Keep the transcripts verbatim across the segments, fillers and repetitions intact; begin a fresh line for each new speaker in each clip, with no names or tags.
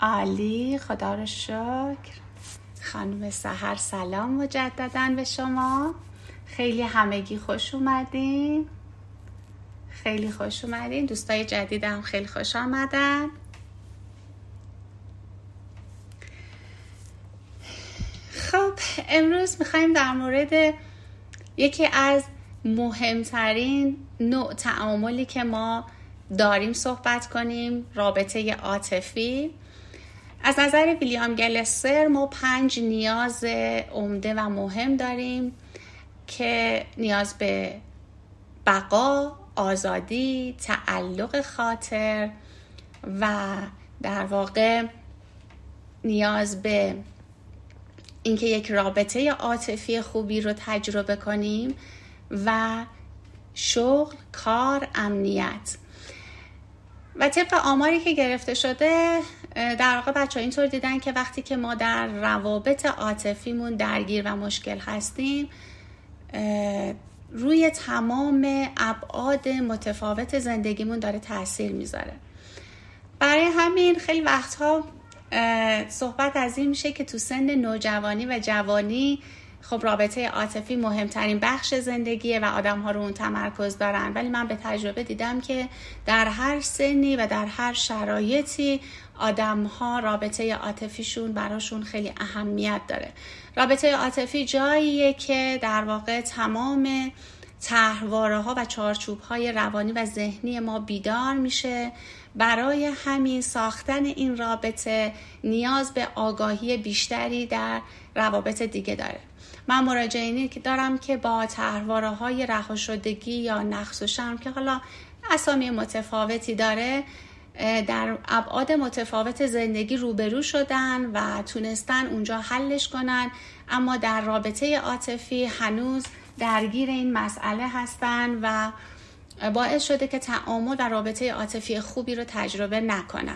عالی، خدا رو شکر. خانم سحر سلام مجدداً به شما. خیلی همگی خوش اومدین. خیلی خوش اومدین. دوستای جدیدم خیلی خوش آمدن. خب امروز میخوایم در مورد یکی از مهمترین نوع تعاملی که ما داریم صحبت کنیم، رابطه عاطفی. از نظر ویلیام گلسر ما پنج نیاز عمده و مهم داریم که نیاز به بقا، آزادی، تعلق خاطر و در واقع نیاز به اینکه یک رابطه عاطفی خوبی رو تجربه کنیم و شغل، کار، امنیت. و طبق آماری که گرفته شده در واقع بچه ها اینطور دیدن که وقتی که ما در روابط عاطفیمون درگیر و مشکل هستیم روی تمام ابعاد متفاوت زندگیمون داره تاثیر میذاره. برای همین خیلی وقتها صحبت از این میشه که تو سن نوجوانی و جوانی خب رابطه عاطفی مهمترین بخش زندگیه و آدم ها رو اون تمرکز دارن، ولی من به تجربه دیدم که در هر سنی و در هر شرایطی آدم ها رابطه عاطفیشون براشون خیلی اهمیت داره. رابطه عاطفی جاییه که در واقع تمام طرحواره ها و چارچوب های روانی و ذهنی ما بیدار میشه. برای همین ساختن این رابطه نیاز به آگاهی بیشتری در روابط دیگه داره. من مراجعینی که دارم که با طرحواره های رهاشدگی یا نقص و شرم که حالا اسامی متفاوتی داره در ابعاد متفاوت زندگی روبرو شدن و تونستن اونجا حلش کنن، اما در رابطه عاطفی هنوز درگیر این مسئله هستن و باعث شده که تعامل و رابطه عاطفی خوبی رو تجربه نکنن.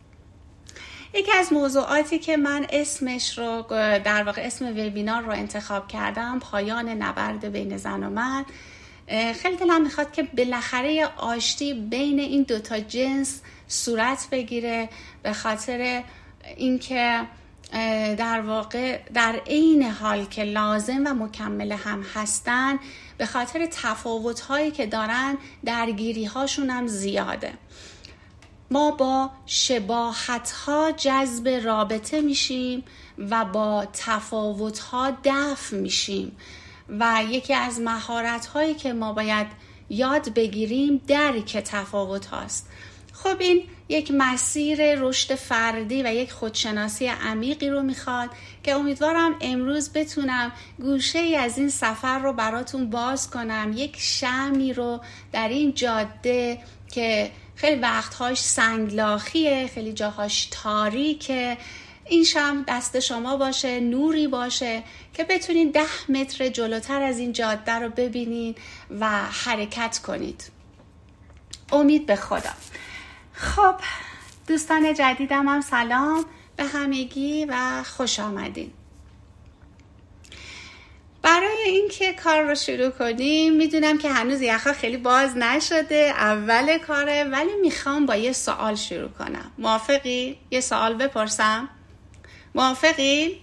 یکی از موضوعاتی که من اسمش رو در واقع اسم وبینار رو انتخاب کردم پایان نبرد بین زن و مرد. خیلی دلم میخواد که بالاخره آشتی بین این دوتا جنس صورت بگیره، به خاطر اینکه در واقع در عین حال که لازم و مکمل هم هستن، به خاطر تفاوت‌هایی که دارن درگیری‌هاشون هم زیاده. ما با شباهت‌ها جذب رابطه میشیم و با تفاوت‌ها دفع میشیم و یکی از مهارت‌هایی که ما باید یاد بگیریم درک تفاوت هاست. خب این یک مسیر رشد فردی و یک خودشناسی عمیقی رو میخواد که امیدوارم امروز بتونم گوشه ای از این سفر رو براتون باز کنم، یک شمعی رو در این جاده که خیلی وقتهاش سنگلاخیه، خیلی جاهاش تاریکه، این شمع دست شما باشه، نوری باشه که بتونین ده متر جلوتر از این جاده رو ببینین و حرکت کنید. امید به خدا. خب دوستان جدیدم هم سلام به همگی و خوش آمدین. برای اینکه کار رو شروع کنیم، میدونم که هنوز یخا خیلی باز نشده، اول کاره، ولی میخوام با یه سوال شروع کنم. موافقی؟ یه سوال بپرسم؟ موافقی؟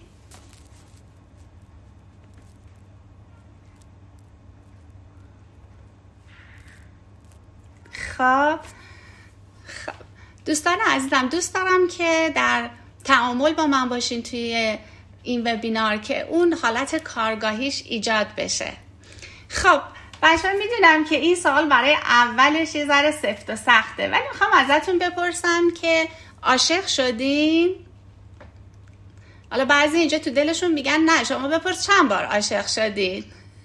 خب خب دوستان عزیزم، دوست دارم که در تعامل با من باشین توی این وبینار که اون حالت کارگاهیش ایجاد بشه. خب بچه‌ها میدونم که این سوال برای اولش یه ذره سفت و سخته، ولی میخوام ازتون بپرسم که عاشق شدین؟ حالا بعضی اینجا تو دلشون میگن نه، شما بپرس چند بار عاشق شدین.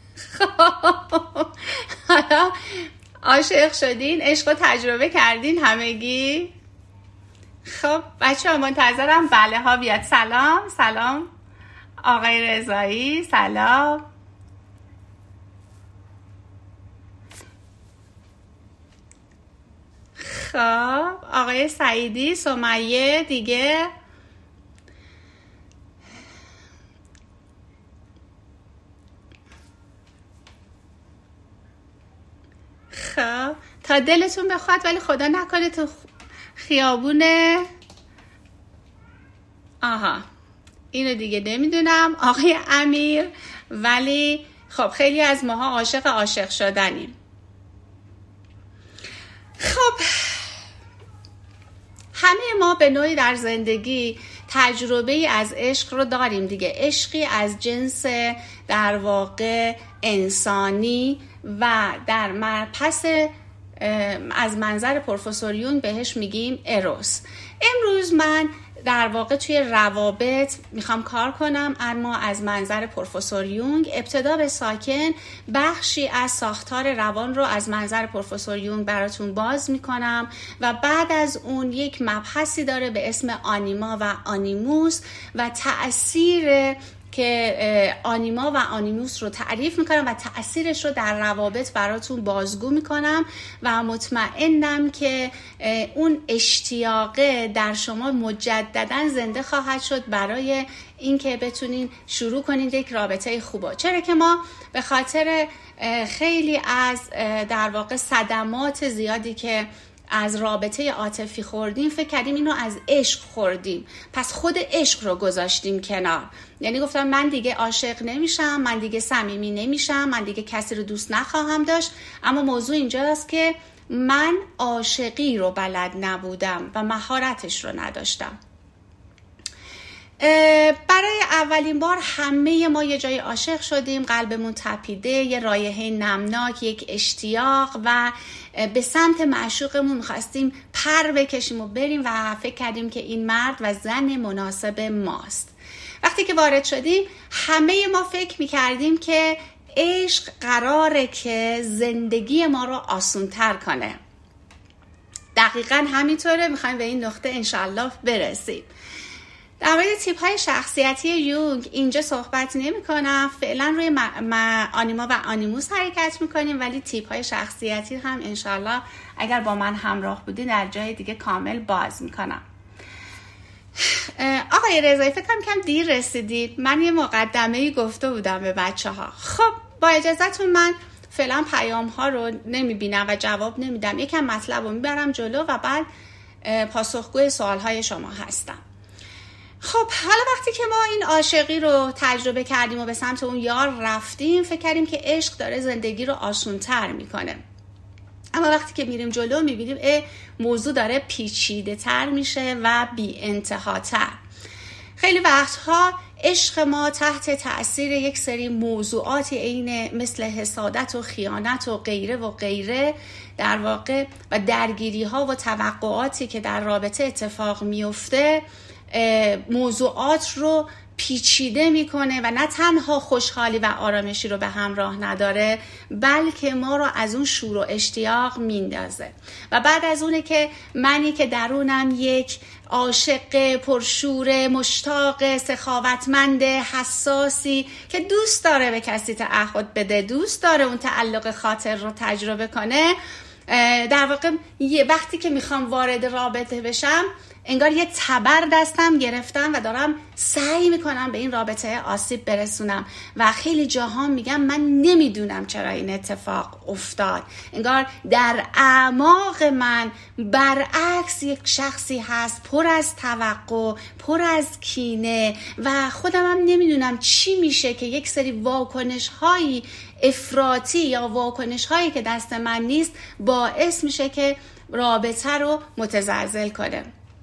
حالا عاشق شدین؟ عشق رو تجربه کردین همگی؟ خب بچه ها منتظرم بله ها بیاد. سلام سلام آقای رضایی، سلام. خب آقای سعیدی، سمیه دیگه. خب تا دلتون بخواد، ولی خدا نکنه تو خیابون آها اینو دیگه نمیدونم آقای امیر، ولی خب خیلی از ماها عاشق عاشق شدنیم. خب همه ما به نوعی در زندگی تجربه از عشق رو داریم دیگه. عشقی از جنس در واقع انسانی و در پس از منظر پروفسور یونگ بهش میگیم اروس. امروز من در واقع توی روابط میخوام کار کنم، اما از منظر پروفسور یونگ. ابتدا به ساکن بخشی از ساختار روان رو از منظر پروفسور یونگ براتون باز میکنم و بعد از اون یک مبحثی داره به اسم آنیما و آنیموس و تأثیر که آنیما و آنیموس رو تعریف میکنم و تأثیرش رو در روابط براتون بازگو میکنم و مطمئنم که اون اشتیاقه در شما مجددا زنده خواهد شد برای اینکه بتونین شروع کنید یک رابطه خوبه. چرا که ما به خاطر خیلی از در واقع صدمات زیادی که از رابطه عاطفی خوردیم فکر کردیم اینو از عشق خوردیم، پس خود عشق رو گذاشتیم کنار. یعنی گفتم من دیگه عاشق نمیشم، من دیگه صمیمی نمیشم، من دیگه کسی رو دوست نخواهم داشت. اما موضوع اینجاست که من عاشقی رو بلد نبودم و مهارتش رو نداشتم. برای اولین بار همه ما یه جای عاشق شدیم، قلبمون تپیده، یه رایحه نمناک، یک اشتیاق و به سمت معشوقمون میخواستیم پر بکشیم و بریم و فکر کردیم که این مرد و زن مناسب ماست. وقتی که وارد شدیم همه ما فکر میکردیم که عشق قراره که زندگی ما رو آسونتر کنه. دقیقاً همینطوره، میخوایم به این نقطه انشالله برسیم. در مورد تیپ های شخصیتی یونگ اینجا صحبت نمی کنم، فعلا روی م... م... آنیما و آنیموس حرکت میکنیم، ولی تیپ های شخصیتی هم انشالله اگر با من همراه بودی در جای دیگه کامل باز میکنم. آقای رضایی فکر کنم کم دیر رسیدید، من یه مقدمه‌ای گفته بودم به بچه ها. خب با اجازهتون من فعلا پیام ها رو نمیبینم و جواب نمیدم، یکم مطلب رو میبرم جلو و بعد پاسخگوی سوال های شما هستم. خب حالا وقتی که ما این عاشقی رو تجربه کردیم و به سمت اون یار رفتیم فکر کردیم که عشق داره زندگی رو آسونتر میکنه، اما وقتی که میریم جلو میبینیم اه موضوع داره پیچیده تر میشه و بی انتهاتر. خیلی وقتها عشق ما تحت تأثیر یک سری موضوعاتی عین مثل حسادت و خیانت و غیره و غیره در واقع و درگیری ها و توقعاتی که در رابطه اتفاق میفته موضوعات رو پیچیده میکنه و نه تنها خوشحالی و آرامشی رو به همراه نداره بلکه ما رو از اون شور و اشتیاق میندازه. و بعد از اونه که منی که درونم یک عاشق پرشور مشتاق سخاوتمند حساسی که دوست داره به کسی تعهد بده، دوست داره اون تعلق خاطر رو تجربه کنه، در واقع یه وقتی که میخوام وارد رابطه بشم انگار یه تبر دستم گرفتم و دارم سعی میکنم به این رابطه آسیب برسونم و خیلی جاها میگم من نمیدونم چرا این اتفاق افتاد. انگار در اعماق من برعکس یک شخصی هست پر از توقع، پر از کینه و خودم هم نمیدونم چی میشه که یک سری واکنش هایی افراطی یا واکنش هایی که دست من نیست باعث میشه که رابطه رو متزلزل کنه.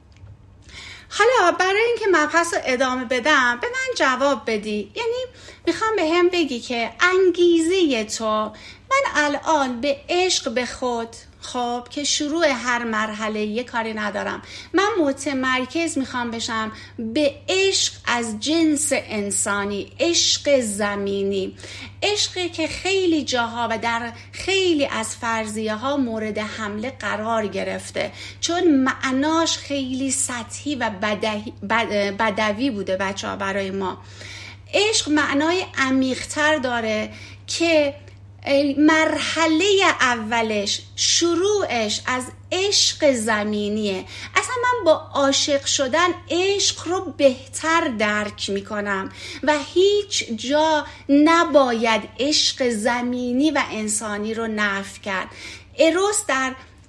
حالا برای اینکه مبحث رو ادامه بدم به من جواب بدی، یعنی میخوام به هم بگی که انگیزه تو، من الان به عشق به خود خب که شروع هر مرحله یه کاری ندارم، من متمرکز میخوام بشم به عشق از جنس انسانی، عشق زمینی، عشقی که خیلی جاها و در خیلی از فرضیه ها مورد حمله قرار گرفته چون معناش خیلی سطحی و بدهی بد بدوی بوده بچه ها برای ما. عشق معنای عمیق‌تر داره که مرحله اولش شروعش از عشق زمینیه. اصلا من با عاشق شدن عشق رو بهتر درک میکنم و هیچ جا نباید عشق زمینی و انسانی رو نفی کرد. اروس در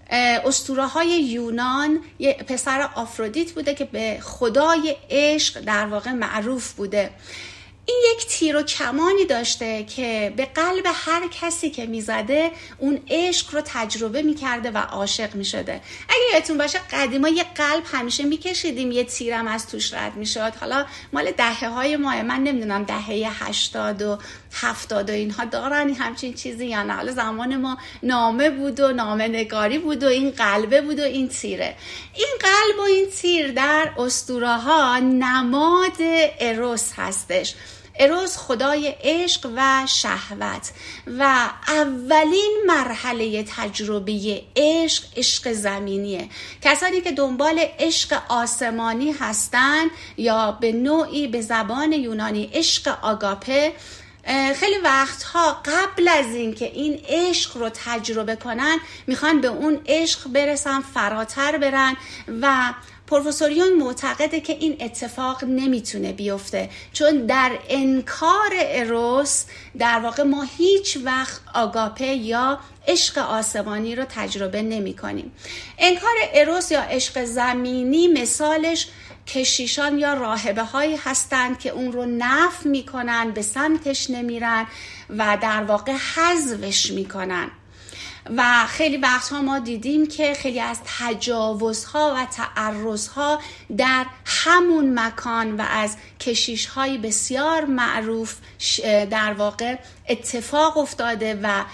اسطوره های یونان یه پسر آفرودیت بوده که به خدای عشق در واقع معروف بوده. این یک تیر و کمانی داشته که به قلب هر کسی که میزده اون عشق رو تجربه میکرده و عاشق میشده. اگه یادتون باشه قدیما یه قلب همیشه میکشیدیم یه تیرم از توش رد میشد. حالا مال دهه های ماه، من نمیدونم دهه هشتاد و هفتاد و اینها دارن همچین چیزی یا نه. حالا زمان ما نامه بود و نامه نگاری بود و این قلبه بود و این تیره. این قلب و این تیر در اسطوره ها نماد اروس هستش. اروس خدای عشق و شهوت و اولین مرحله تجربه عشق عشق زمینیه. کسانی که دنبال عشق آسمانی هستن یا به نوعی به زبان یونانی عشق آگاپه، خیلی وقتها قبل از این که این عشق رو تجربه کنن میخوان به اون عشق برسن، فراتر برن و پروفسور یونگ معتقده که این اتفاق نمیتونه بیفته، چون در انکار اروس در واقع ما هیچ وقت آگاپه یا عشق آسمانی رو تجربه نمی کنیم. انکار اروس یا عشق زمینی مثالش کشیشان یا راهبه هایی هستند که اون رو نفی میکنن، به سمتش نمیرن و در واقع حذفش میکنن. و خیلی وقتها ما دیدیم که خیلی از تجاوزها و تعرضها در همون مکان و از کشیش‌های بسیار معروف در واقع اتفاق افتاده و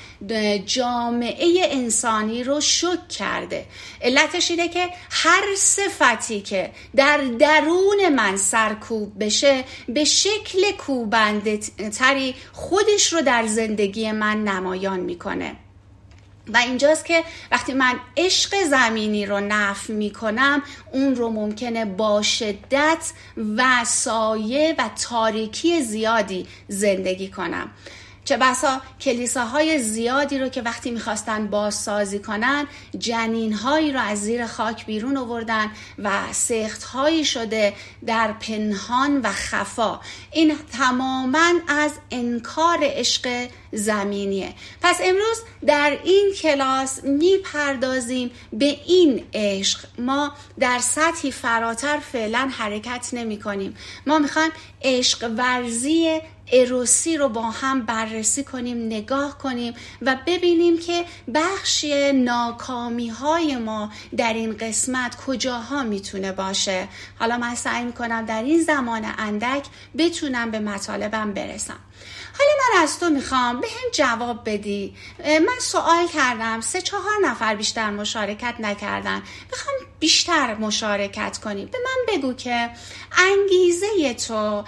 جامعه انسانی رو شوک کرده. علتش اینه که هر صفتی که در درون من سرکوب بشه به شکل کوبنده تری خودش رو در زندگی من نمایان میکنه. و اینجاست که وقتی من عشق زمینی رو نفی میکنم اون رو ممکنه با شدت و سایه و تاریکی زیادی زندگی کنم. چه بسا کلیساهای زیادی رو که وقتی میخواستن بازسازی کنن جنینهایی رو از زیر خاک بیرون آوردن و سختهایی شده در پنهان و خفا. این تماما از انکار عشق زمینیه. پس امروز در این کلاس میپردازیم به این عشق. ما در سطحی فراتر فعلا حرکت نمی کنیم. ما میخوایم عشق ورزی اروسی رو با هم بررسی کنیم، نگاه کنیم و ببینیم که بخشی ناکامی های ما در این قسمت کجاها میتونه باشه. حالا من سعی میکنم در این زمان اندک بتونم به مطالبم برسم. حالا من از تو میخوام به هم جواب بدی. من سوال کردم، سه چهار نفر بیشتر مشارکت نکردن. میخوام بیشتر مشارکت کنی. به من بگو که انگیزه تو،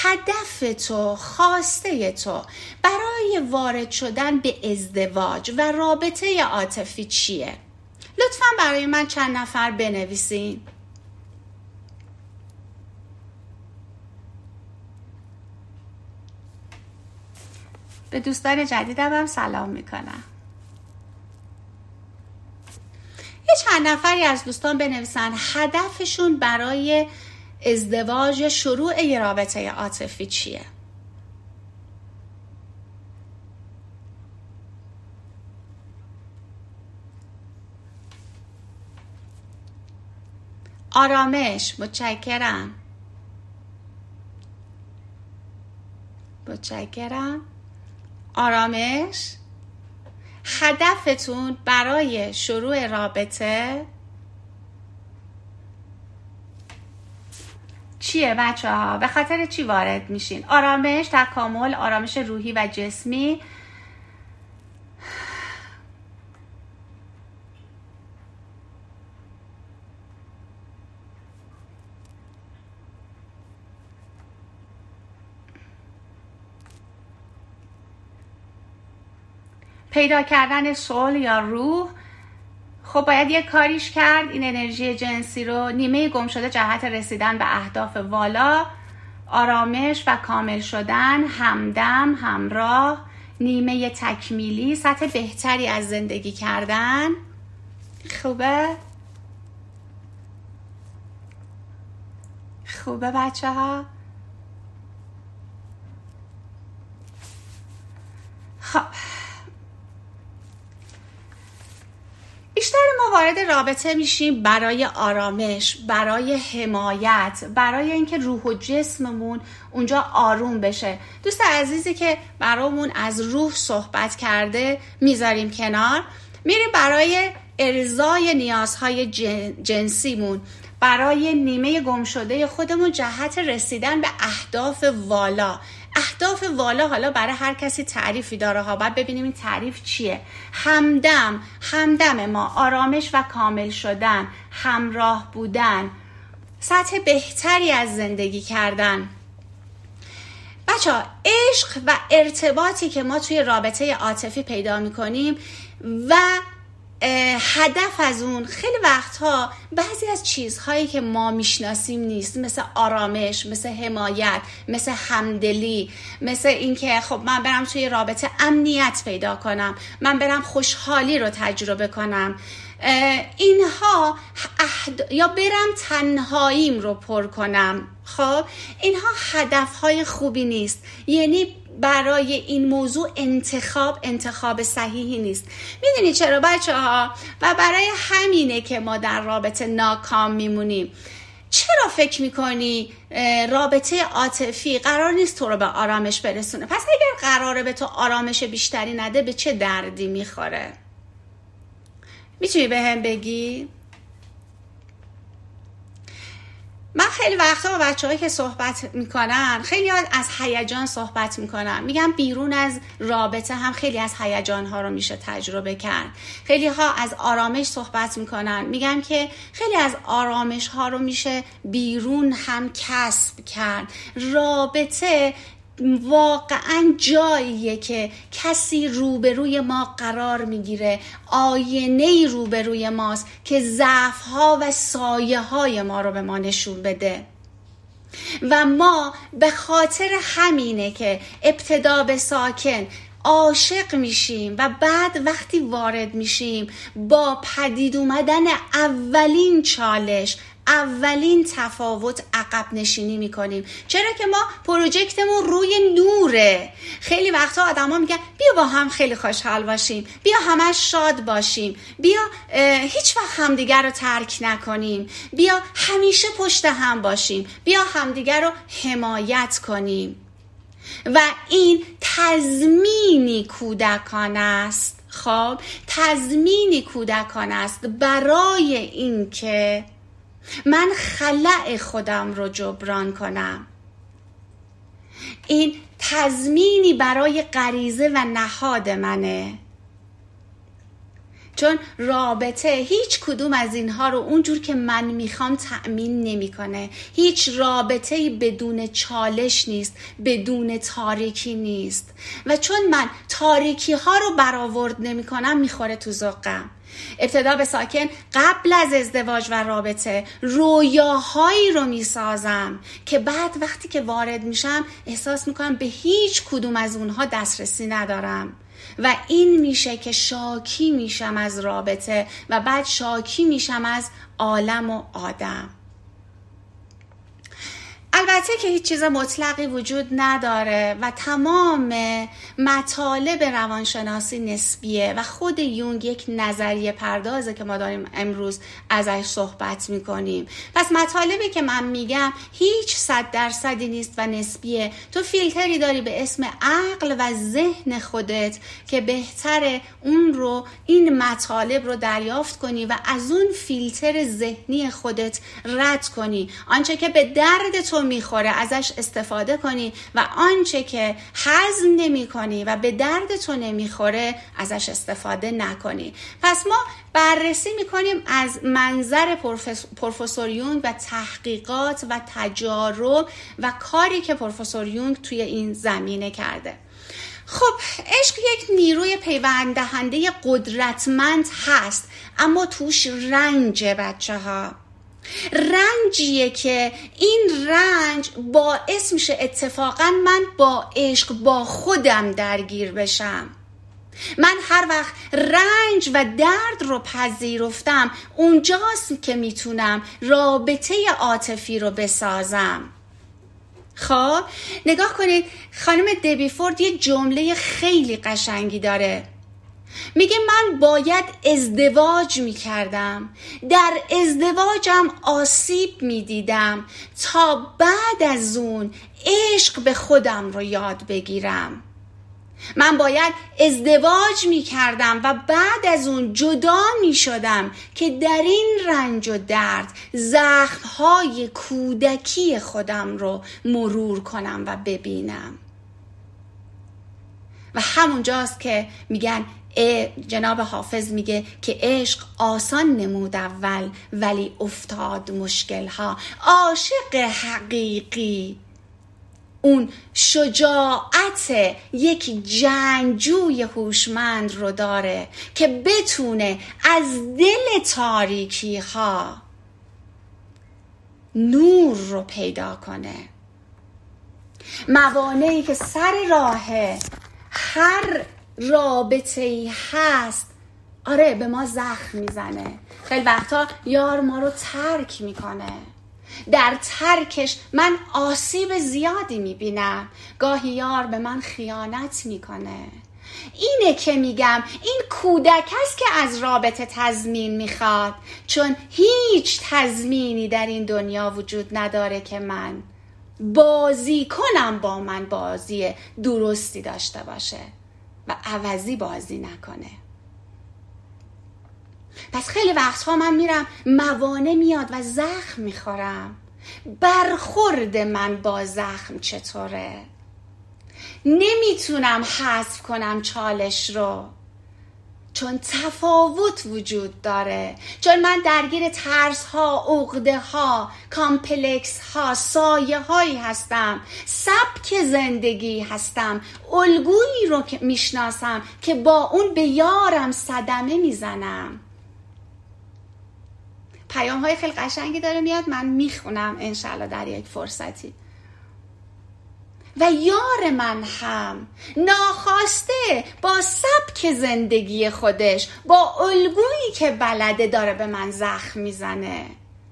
هدف تو، خواسته تو برای وارد شدن به ازدواج و رابطه عاطفی چیه؟ لطفاً برای من چند نفر بنویسین. به دوستان جدیدم هم سلام میکنم. یه چند نفری از دوستان بنویسن هدفشون برای ازدواج یا شروع یه رابطه عاطفی چیه؟ آرامش. متشکرم. متشکرم. آرامش. هدفتون برای شروع رابطه چیه بچه ها؟ به خاطر چی وارد میشین؟ آرامش، تکامل، آرامش روحی و جسمی. پیدا کردن صلح یا روح. خب باید یه کاریش کرد این انرژی جنسی رو. نیمه گم شده جهت رسیدن به اهداف والا. آرامش و کامل شدن، همدم، همراه، نیمه تکمیلی، سطح بهتری از زندگی کردن. خوبه؟ خوبه بچه ها؟ خب بیشتر ما وارد رابطه میشیم برای آرامش، برای حمایت، برای اینکه روح و جسممون اونجا آروم بشه. دوست عزیزی که برامون از روح صحبت کرده میذاریم کنار، میریم برای ارضای نیازهای جنسیمون، برای نیمه گم شده خودمون جهت رسیدن به اهداف والا. اهداف والا حالا برای هر کسی تعریفی داره ها، باید ببینیم این تعریف چیه. همدم همدم ما آرامش و کامل شدن، همراه بودن، سطح بهتری از زندگی کردن. بچه ها، عشق و ارتباطی که ما توی رابطه عاطفی پیدا میکنیم و هدف از اون خیلی وقتها بعضی از چیزهایی که ما میشناسیم نیست، مثل آرامش، مثل حمایت، مثل همدلی، مثل اینکه خب من برم توی رابطه امنیت پیدا کنم، من برم خوشحالی رو تجربه کنم، اینها احد... یا برم تنهاییم رو پر کنم. خب اینها هدفهای خوبی نیست، یعنی برای این موضوع انتخاب انتخاب صحیحی نیست. میدونی چرا بچه ها؟ و برای همینه که ما در رابطه ناکام میمونیم. چرا فکر میکنی رابطه عاطفی قرار نیست تو رو به آرامش برسونه؟ پس اگر قراره به تو آرامش بیشتری نده، به چه دردی میخوره؟ میتونی به هم بگی؟ من خیلی وقتا با بچه‌هایی که صحبت میکنن، خیلی از هیجان صحبت میکنن، میگم بیرون از رابطه هم خیلی از هیجان‌ها رو میشه تجربه کرد. خیلی ها از آرامش صحبت میکنن، میگم که خیلی از آرامش‌ها رو میشه بیرون هم کسب کرد. رابطه واقعا جاییه که کسی روبروی ما قرار میگیره، آینه‌ای روبروی ماست که ضعف‌ها و سایه‌های ما رو به ما نشون بده. و ما به خاطر همینه که ابتدا به ساکن عاشق میشیم و بعد وقتی وارد میشیم با پدید اومدن اولین چالش، اولین تفاوت عقب نشینی میکنیم. چرا که ما پروژکتمون روی نوره. خیلی وقتا آدما میگن بیا با هم خیلی خوشحال باشیم، بیا همش شاد باشیم، بیا هیچ وقت همدیگر رو ترک نکنیم، بیا همیشه پشت هم باشیم، بیا همدیگر رو حمایت کنیم. و این تضمینی کودکانه است. خب تضمینی کودکانه است برای این که من خلأ خودم رو جبران کنم. این تضمینی برای غریزه و نهاد منه، چون رابطه هیچ کدوم از اینها رو اونجور که من میخوام تأمین نمیکنه. هیچ رابطه‌ای بدون چالش نیست، بدون تاریکی نیست. و چون من تاریکی ها رو برآورد نمیکنم، میخوره تو ذوقم. ابتدا به ساکن قبل از ازدواج و رابطه رویاهایی رو میسازم که بعد وقتی که وارد میشم احساس میکنم به هیچ کدوم از اونها دسترسی ندارم و این میشه که شاکی میشم از رابطه و بعد شاکی میشم از عالم و آدم. البته که هیچ چیز مطلقی وجود نداره و تمام مطالب روانشناسی نسبیه و خود یونگ یک نظریه پردازه که ما داریم امروز ازش صحبت میکنیم. پس مطالبی که من میگم هیچ صد درصدی نیست و نسبیه. تو فیلتری داری به اسم عقل و ذهن خودت که بهتره اون رو، این مطالب رو دریافت کنی و از اون فیلتر ذهنی خودت رد کنی. آنچه که به درد تو میخوره ازش استفاده کنی و آنچه که هضم نمی کنی و به درد تو نمیخوره ازش استفاده نکنی. پس ما بررسی میکنیم از منظر پروفسور یونگ و تحقیقات و تجارب و کاری که پروفسور یونگ توی این زمینه کرده. خب عشق یک نیروی پیوند دهنده قدرتمند هست، اما توش رنجه بچه ها. رنجیه که این رنج باعث میشه اتفاقا من با عشق با خودم درگیر بشم. من هر وقت رنج و درد رو پذیرفتم، اونجاست که میتونم رابطه عاطفی رو بسازم. خب نگاه کنید، خانم دبی فورد یه جمله خیلی قشنگی داره. میگه من باید ازدواج میکردم، در ازدواجم آسیب میدیدم تا بعد از اون عشق به خودم رو یاد بگیرم. من باید ازدواج میکردم و بعد از اون جدا میشدم که در این رنج و درد زخمهای کودکی خودم رو مرور کنم و ببینم. و همونجاست که میگن جناب حافظ میگه که عشق آسان نمود اول ولی افتاد مشکل ها. عاشق حقیقی اون شجاعت یک جنگجوی هوشمند رو داره که بتونه از دل تاریکی ها نور رو پیدا کنه. موانعی که سر راه هر رابطه ای هست آره به ما زخم میزنه. خیلی وقتا یار ما رو ترک میکنه، در ترکش من آسیب زیادی میبینم. گاهی یار به من خیانت میکنه. اینه که میگم این کودک است که از رابطه تضمین میخواد، چون هیچ تضمینی در این دنیا وجود نداره که من بازی کنم با من بازی درستی داشته باشه و عوضی بازی نکنه. پس خیلی وقتها من میرم موانع میاد و زخم میخورم. برخورد من با زخم چطوره؟ نمیتونم حذف کنم چالش رو، چون تفاوت وجود داره، چون من درگیر ترس ها، عقده ها، کامپلکس ها، سایه هایی هستم، سبک زندگی هستم، الگویی رو که میشناسم که با اون به یارم صدمه میزنم. پیام های خیلی قشنگی داره میاد، من میخونم انشالله در یک فرصتی. و یار من هم ناخواسته با سبک زندگی خودش، با الگویی که بلده داره به من زخم میزنه.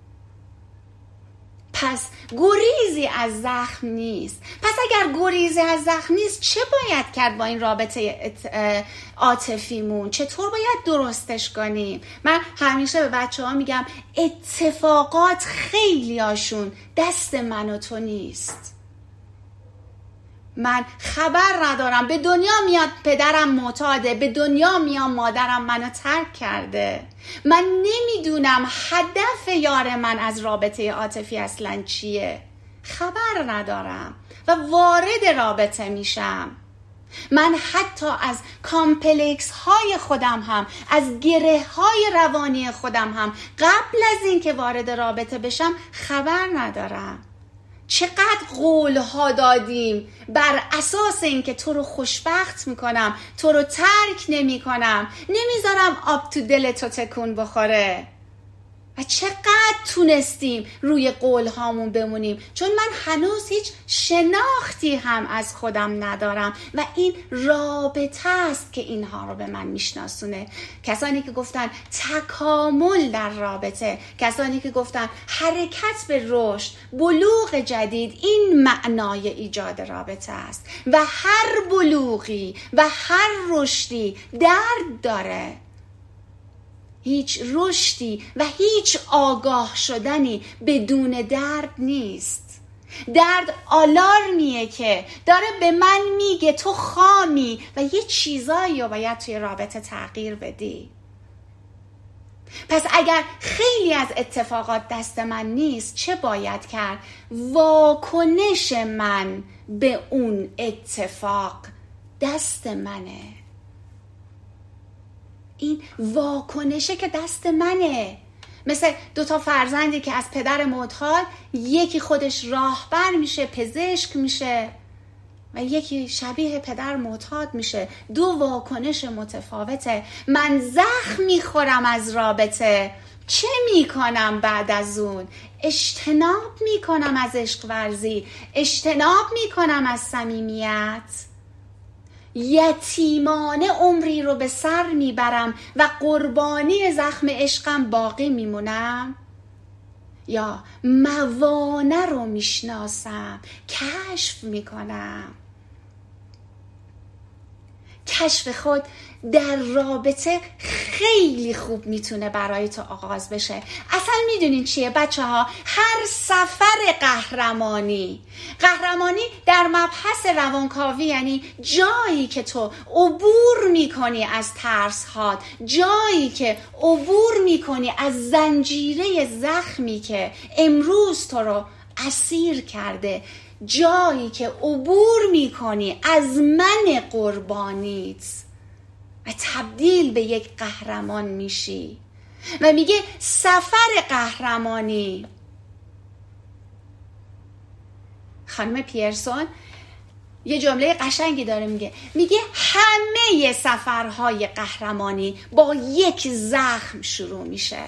پس گریزی از زخم نیست. پس اگر گریزی از زخم نیست چه باید کرد با این رابطه عاطفیمون؟ چطور باید درستش کنیم؟ من همیشه به بچه ها میگم اتفاقات خیلی هاشون دست من و تو نیست. من خبر ندارم، به دنیا میاد پدرم معتاده، به دنیا میاد مادرم منو ترک کرده، من نمیدونم هدف یار من از رابطه عاطفی اصلا چیه، خبر ندارم و وارد رابطه میشم. من حتی از کامپلکس های خودم هم، از گره های روانی خودم هم قبل از این که وارد رابطه بشم خبر ندارم. چقدر قول ها دادیم بر اساس اینکه تو رو خوشبخت میکنم، تو رو ترک نمی کنم، نمیذارم آب تو دل تو تکون بخوره. و چقدر تونستیم روی قول هامون بمونیم، چون من هنوز هیچ شناختی هم از خودم ندارم و این رابطه است که اینها رو به من میشناسونه. کسانی که گفتن تکامل در رابطه، کسانی که گفتن حرکت به رشد، بلوغ جدید، این معنای ایجاد رابطه است و هر بلوغی و هر رشدی درد داره. هیچ رشدی و هیچ آگاه شدنی بدون درد نیست. درد آلارمیه که داره به من میگه تو خامی و یه چیزایی رو باید توی رابطه تغییر بدی. پس اگر خیلی از اتفاقات دست من نیست چه باید کرد؟ واکنش من به اون اتفاق دست منه. این واکنشه که دست منه. مثل دو تا فرزندی که از پدر معتاد، یکی خودش راهبر میشه، پزشک میشه و یکی شبیه پدر معتاد میشه. دو واکنش متفاوته. من زخم میخورم از رابطه، چه میکنم بعد از اون؟ اجتناب میکنم از عشق ورزی، اجتناب میکنم از صمیمیت، یتیمانه عمری رو به سر میبرم و قربانی زخم عشقم باقی میمونم، یا موانع رو میشناسم، کشف میکنم. کشف خود در رابطه خیلی خوب میتونه برای تو آغاز بشه. اصلا میدونین چیه بچه ها؟ هر سفر قهرمانی قهرمانی در مبحث روانکاوی یعنی جایی که تو عبور میکنی از ترس هات، جایی که عبور میکنی از زنجیره زخمی که امروز تو رو اسیر کرده، جایی که عبور میکنی از من قربانیت و تبدیل به یک قهرمان میشی. و میگه سفر قهرمانی، خانم پیرسون یه جمله قشنگی داره، میگه میگه همه سفرهای قهرمانی با یک زخم شروع میشه.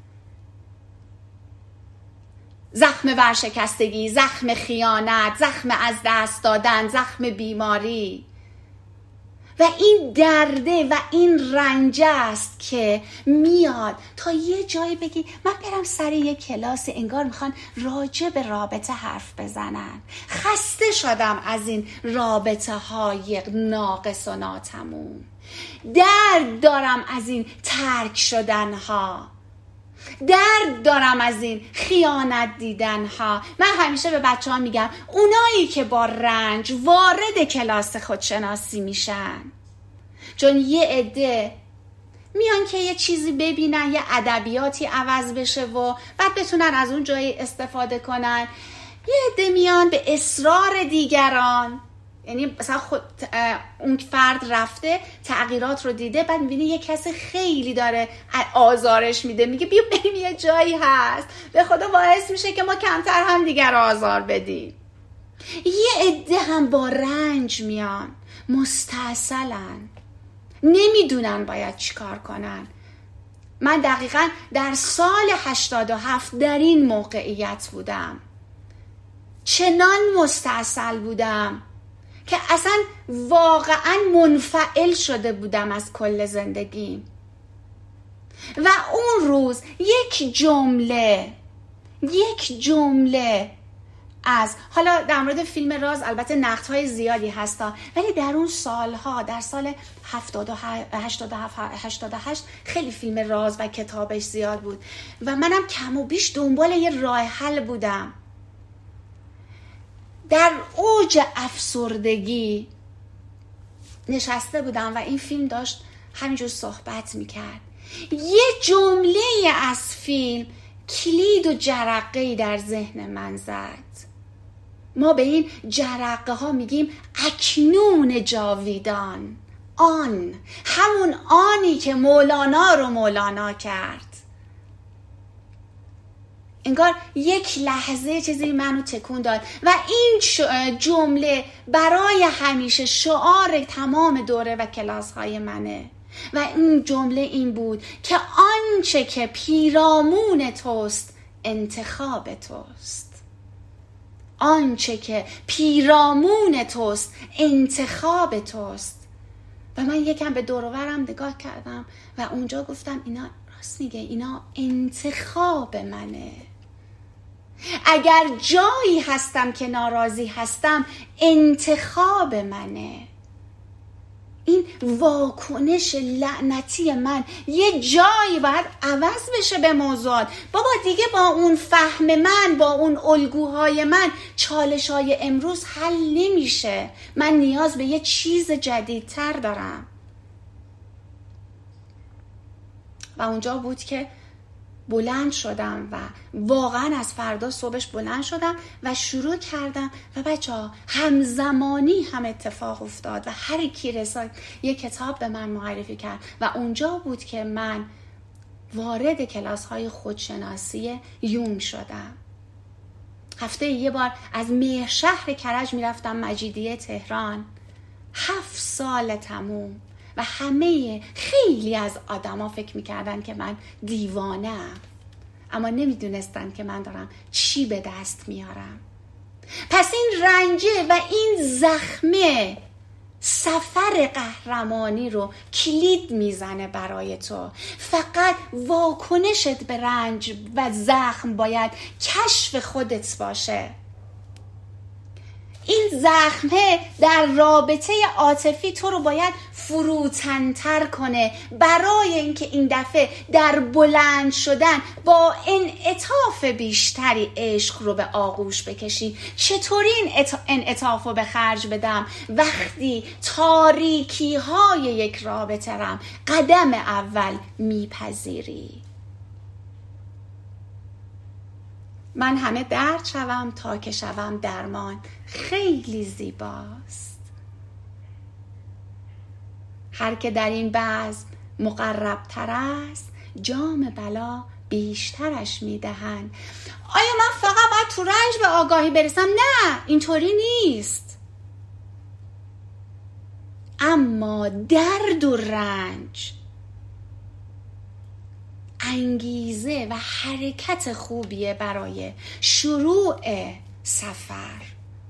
زخم ورشکستگی، زخم خیانت، زخم از دست دادن، زخم بیماری. و این درده و این رنج است که میاد تا یه جایی بگی من برم سر یه کلاس، انگار میخوان راجع به رابطه حرف بزنن. خسته شدم از این رابطه های ناقص و ناتموم. درد دارم از این ترک شدن ها. درد دارم از این خیانت دیدن ها. من همیشه به بچه ها میگم اونایی که با رنج وارد کلاس خودشناسی میشن، چون یه عده میان که یه چیزی ببینن، یه ادبیاتی عوض بشه و بعد بتونن از اون جایی استفاده کنن. یه عده میان به اصرار دیگران، یعنی مثلا خود اون فرد رفته تغییرات رو دیده، بعد میبینه یه کسی خیلی داره آزارش میده، میگه بیا بریم یه جایی هست به خدا باعث میشه که ما کمتر هم دیگر آزار بدیم. یه عده هم با رنج میان، مستعسلن، نمیدونن باید چیکار کنن. من دقیقاً در سال هشتاد و هفت در این موقعیت بودم، چنان مستعسل بودم که اصلا واقعا منفعل شده بودم از کل زندگی. و اون روز یک جمله یک جمله از، حالا در مورد فیلم راز البته نقدهای زیادی هستا، ولی در اون سالها، در سال هفتاد و هشت خیلی فیلم راز و کتابش زیاد بود و منم کم و بیش دنبال یه راه حل بودم. در اوج افسردگی نشسته بودم و این فیلم داشت همینجور صحبت میکرد. یه جمله از فیلم کلید و جرقه‌ای در ذهن من زد. ما به این جرقه ها میگیم اکنون جاویدان، آن همون آنی که مولانا رو مولانا کرد. انگار یک لحظه چیزی منو تکون داد و این جمله برای همیشه شعار تمام دوره و کلاس های منه. و این جمله این بود که آنچه که پیرامون توست انتخاب توست. آنچه که پیرامون توست انتخاب توست. و من یکم به دور و برم نگاه کردم و اونجا گفتم اینا راست میگه، اینا انتخاب منه. اگر جایی هستم که ناراضی هستم انتخاب منه. این واکنش لعنتی من یه جایی باید عوض بشه به موضوعات. بابا دیگه با اون فهم من، با اون الگوهای من چالش‌های امروز حل نمیشه. من نیاز به یه چیز جدیدتر دارم. و اونجا بود که بلند شدم و واقعا از فردا صبحش بلند شدم و شروع کردم و بچه ها همزمانی هم اتفاق افتاد و هر کی رسید یک کتاب به من معرفی کرد و اونجا بود که من وارد کلاس های خودشناسی یونگ شدم. هفته یه بار از مهرشهر کرج میرفتم مجیدیه تهران، هفت سال تموم. و همه خیلی از آدما فکر میکردن که من دیوانه‌ام، اما نمیدونستن که من دارم چی به دست میارم. پس این رنجه و این زخمه سفر قهرمانی رو کلید میزنه برای تو. فقط واکنشت به رنج و زخم باید کشف خودت باشه. این زخمه در رابطه عاطفی تو رو باید فروتن‌تر کنه برای اینکه این دفعه در بلند شدن با انعطاف بیشتری عشق رو به آغوش بکشی. چطوری این انعطاف رو به خرج بدم؟ وقتی تاریکی های یک رابطه رم قدم اول میپذیری. من همه درد شوم تا که شوم درمان خیلی زیباست. هر که در این بزم مقرب تر است جام بلا بیشترش میدهند. آیا من فقط باید تو رنج به آگاهی برسم؟ نه، اینطوری نیست. اما درد و رنج انگیزه و حرکت خوبیه برای شروع سفر.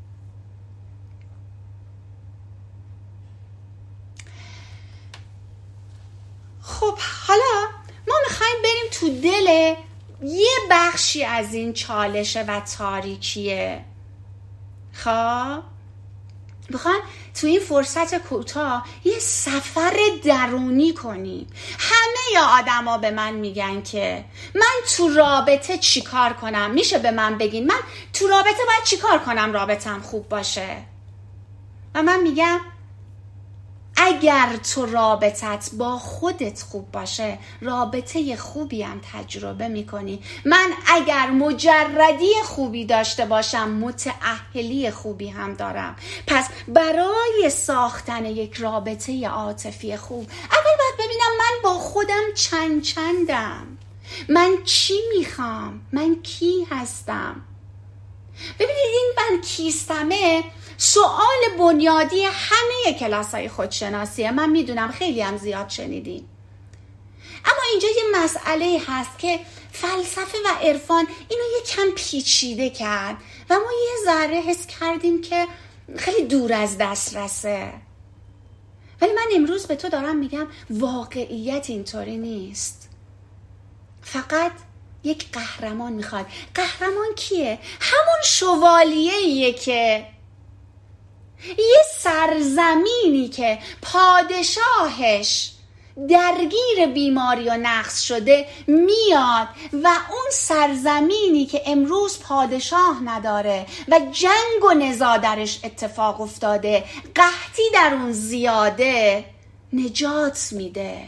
خب حالا ما میخوایم بریم تو دل یه بخشی از این چالشه و تاریکیه. خب میخوام تو این فرصت کوتاه یه سفر درونی کنیم. همه یا آدم ها به من میگن که من تو رابطه چی کار کنم؟ میشه به من بگین من تو رابطه باید چی کار کنم رابطم خوب باشه؟ و من میگم اگر تو رابطت با خودت خوب باشه رابطه خوبی هم تجربه میکنی. من اگر مجردی خوبی داشته باشم متأهلی خوبی هم دارم. پس برای ساختن یک رابطه عاطفی خوب اول باید ببینم من با خودم چند چندم، من چی میخوام، من کی هستم. ببینید این من کیستمه سوال بنیادی همه کلاس‌های خودشناسیه. من میدونم خیلی هم زیاد شنیدین، اما اینجا یه مسئله هست که فلسفه و عرفان اینو یه کم پیچیده کرد و ما یه ذره حس کردیم که خیلی دور از دسترسه. ولی من امروز به تو دارم میگم واقعیت اینطوری نیست. فقط یک قهرمان میخواد. قهرمان کیه؟ همون شوالیه‌ایه که یه سرزمینی که پادشاهش درگیر بیماری و نقص شده میاد و اون سرزمینی که امروز پادشاه نداره و جنگ و نزاع درش اتفاق افتاده، قحطی در اون زیاده، نجات میده.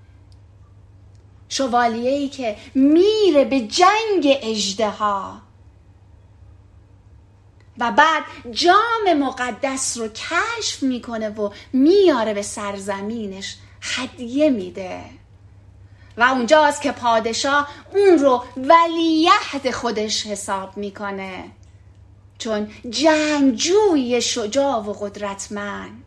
شوالیه‌ای که میره به جنگ اژدها و بعد جام مقدس رو کشف میکنه و میاره به سرزمینش هدیه میده و اونجاست که پادشاه اون رو ولیعهد خودش حساب میکنه، چون جنگجوی شجاع و قدرتمند.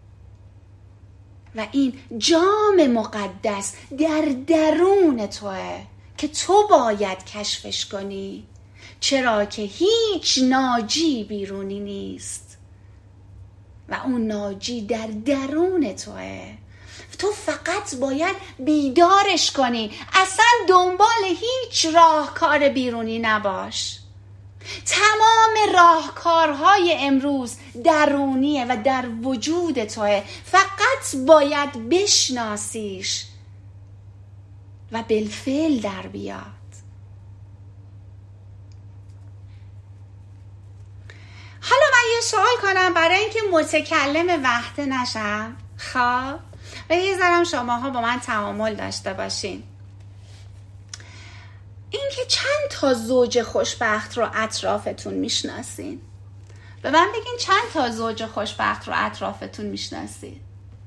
و این جام مقدس در درون توه که تو باید کشفش کنی، چرا که هیچ ناجی بیرونی نیست و اون ناجی در درون توه. تو فقط باید بیدارش کنی، اصلا دنبال هیچ راهکار بیرونی نباش. تمام راهکارهای امروز درونیه و در وجود توه، فقط باید بشناسیش و بالفعل در بیاد. حالا من یه سوال کنم برای اینکه متکلم وحده نشم، خب و یه ذرم شماها با من تعامل داشته باشین. این که چند تا زوج خوشبخت رو اطرافتون میشناسین؟ به من بگین چند تا زوج خوشبخت رو اطرافتون میشناسین؟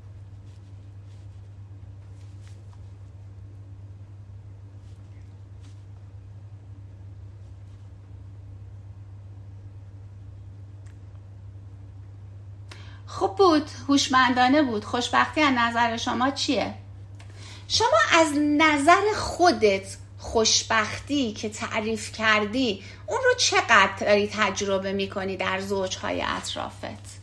خوب بود، هوشمندانه بود. خوشبختی از نظر شما چیه؟ شما از نظر خودت خوشبختی که تعریف کردی اون رو چقدر داری تجربه میکنی در زوجهای اطرافت؟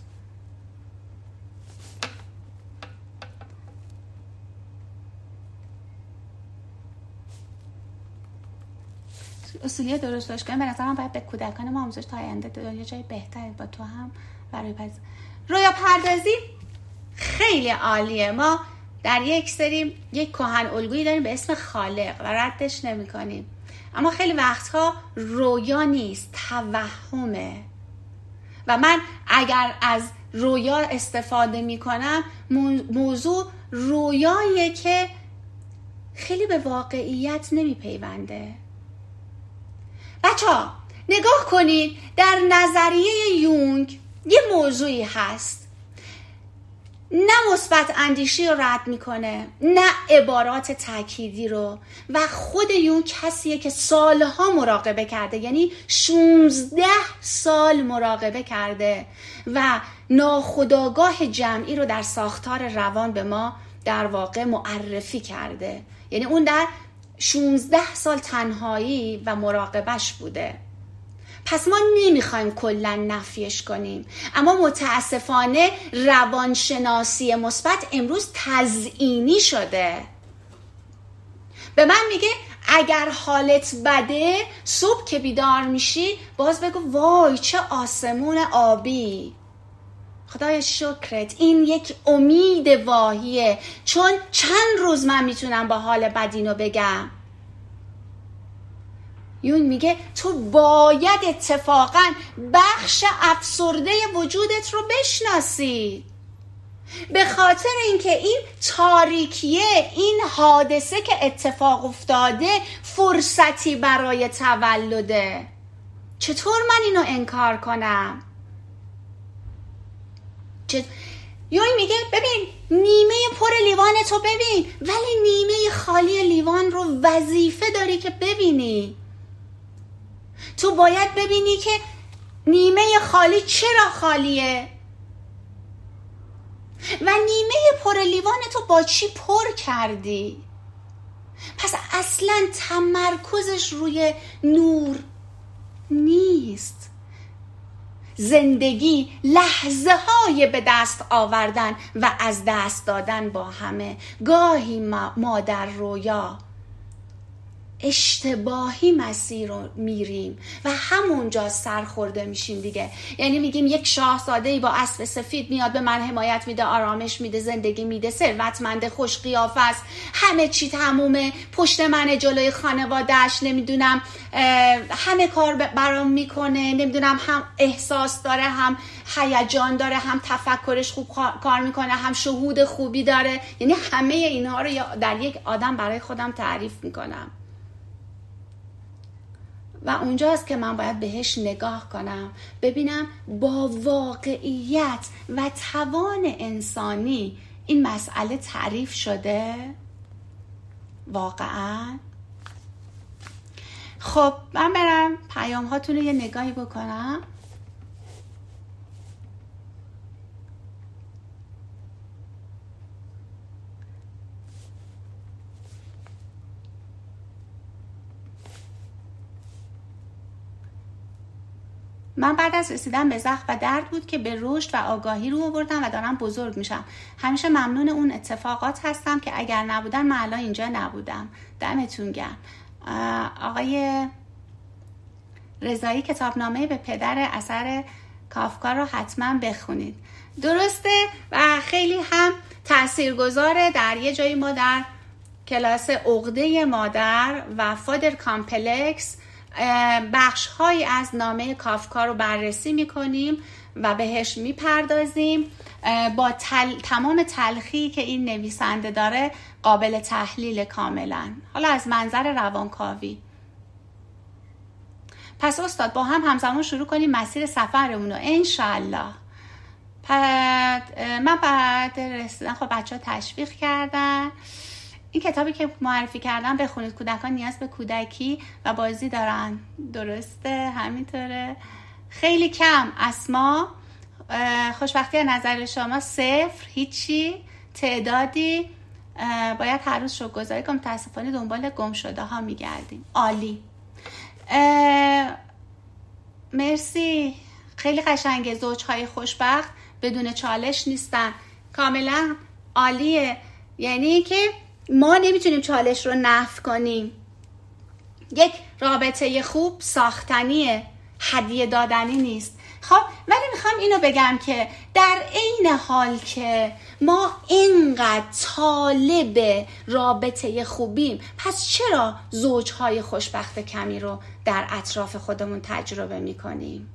اصولی درست داشت کنیم. به نظرم باید به کودکان ما آموزش تا آینده دنیا جای بهتری با تو هم برای پس رویا پردازی خیلی عالیه. ما در یک سری یک کهن الگویی داریم به اسم خالق و ردش نمی کنیم، اما خیلی وقتها رویا نیست، توهمه. و من اگر از رویا استفاده می کنم، موضوع رویاییه که خیلی به واقعیت نمی پیونده. بچه ها نگاه کنید، در نظریه یونگ یه موضوعی هست، نه مثبت اندیشی رو رد میکنه، نه عبارات تأکیدی رو. و خود یونگ کسیه که سالها مراقبه کرده، یعنی شانزده سال مراقبه کرده و ناخودآگاه جمعی رو در ساختار روان به ما در واقع معرفی کرده. یعنی اون در شانزده سال تنهایی و مراقبش بوده. پس ما نمیخوایم کلا نفیش کنیم، اما متاسفانه روانشناسی مثبت امروز تزیینی شده. به من میگه اگر حالت بده، صبح که بیدار میشی باز بگو وای چه آسمون آبی، خدای شکرت، این یک امید واهیه، چون چند روز من میتونم با حال بد اینو بگم. یون میگه تو باید اتفاقا بخش افسرده وجودت رو بشناسی، به خاطر اینکه این تاریکیه، این حادثه که اتفاق افتاده فرصتی برای تولده. چطور من اینو انکار کنم؟ چط... یون میگه ببین نیمه پر لیوان تو ببین، ولی نیمه خالی لیوان رو وظیفه داری که ببینی. تو باید ببینی که نیمه خالی چرا خالیه و نیمه پر لیوان تو با چی پر کردی. پس اصلا تمرکزش روی نور نیست. زندگی لحظه های به دست آوردن و از دست دادن با همه. گاهی ما, ما در رویا اشتباهی مسیر رو میریم و همونجا سرخورده میشیم دیگه. یعنی میگیم یک شاهزاده‌ای با اسب سفید میاد به من حمایت میده، آرامش میده، زندگی میده، ثروتمند، خوش قیافه است، همه چی تمومه، پشت من جلوی خانواده‌اش، نمیدونم همه کار برام میکنه، نمیدونم هم احساس داره، هم هیجان داره، هم تفکرش خوب کار میکنه، هم شهود خوبی داره. یعنی همه اینها رو در یک آدم برای خودم تعریف میکنم و اونجاست که من باید بهش نگاه کنم، ببینم با واقعیت و توان انسانی این مسئله تعریف شده واقعا. خب من برم پیام هاتون رو یه نگاهی بکنم. من بعد از رسیدن به زخم و درد بود که به رشد و آگاهی رو آوردم و دارم بزرگ میشم. همیشه ممنون اون اتفاقات هستم که اگر نبودن من الان اینجا نبودم. دمتون گرم. آقای رضایی کتابنامه به پدر اثر کافکا رو حتما بخونید. درسته و خیلی هم تاثیرگذاره. در یه جایی ما در کلاس عقده مادر و فادر کامپلکس بخش های از نامه کافکا رو بررسی میکنیم و بهش میپردازیم. با تل... تمام تلخی که این نویسنده داره قابل تحلیل کاملا، حالا از منظر روانکاوی. پس استاد با هم همزمان شروع کنیم مسیر سفرمون رو انشالله. من بعد رسیدن خب بچه ها تشویق کردن این کتابی که معرفی کردم بخونید. کودکان نیاز به کودکی و بازی دارن. درسته، همینطوره. خیلی کم اسما. خوشبختی از نظر شما صفر، هیچی، تعدادی. باید هر روز شکرگزاری کنم. متاسفانه دنبال گم شده ها میگردیم. عالی، مرسی. خیلی قشنگه. زوجهای خوشبخت بدون چالش نیستن. کاملا عالیه. یعنی که ما نمیتونیم چالش رو نفی کنیم. یک رابطه خوب ساختنیه، هدیه دادنی نیست. خب ولی میخوام اینو بگم که در عین حال که ما اینقدر طالب رابطه خوبیم، پس چرا زوجهای خوشبخت کمی رو در اطراف خودمون تجربه میکنیم؟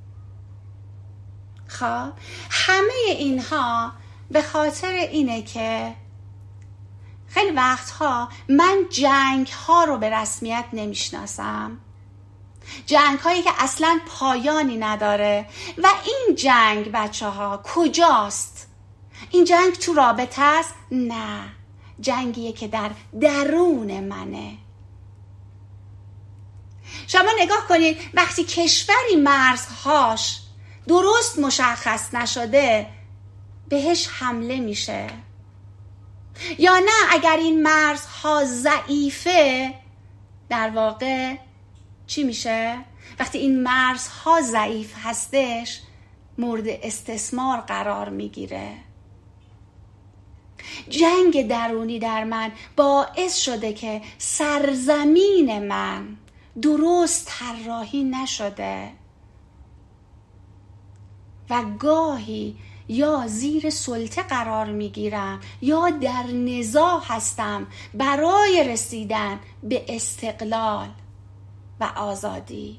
خب همه اینها به خاطر اینه که خیلی وقتها من جنگ ها رو به رسمیت نمیشناسم، جنگ هایی که اصلا پایانی نداره. و این جنگ بچه ها کجاست؟ این جنگ تو رابطه است؟ نه، جنگیه که در درون منه. شما نگاه کنید وقتی کشوری مرزهاش درست مشخص نشده بهش حمله میشه، یا نه اگر این مرزها ضعیفه در واقع چی میشه؟ وقتی این مرزها ضعیف هستش مورد استثمار قرار میگیره. جنگ درونی در من باعث شده که سرزمین من درست طراحی نشده و گاهی یا زیر سلطه قرار میگیرم یا در نزاع هستم برای رسیدن به استقلال و آزادی.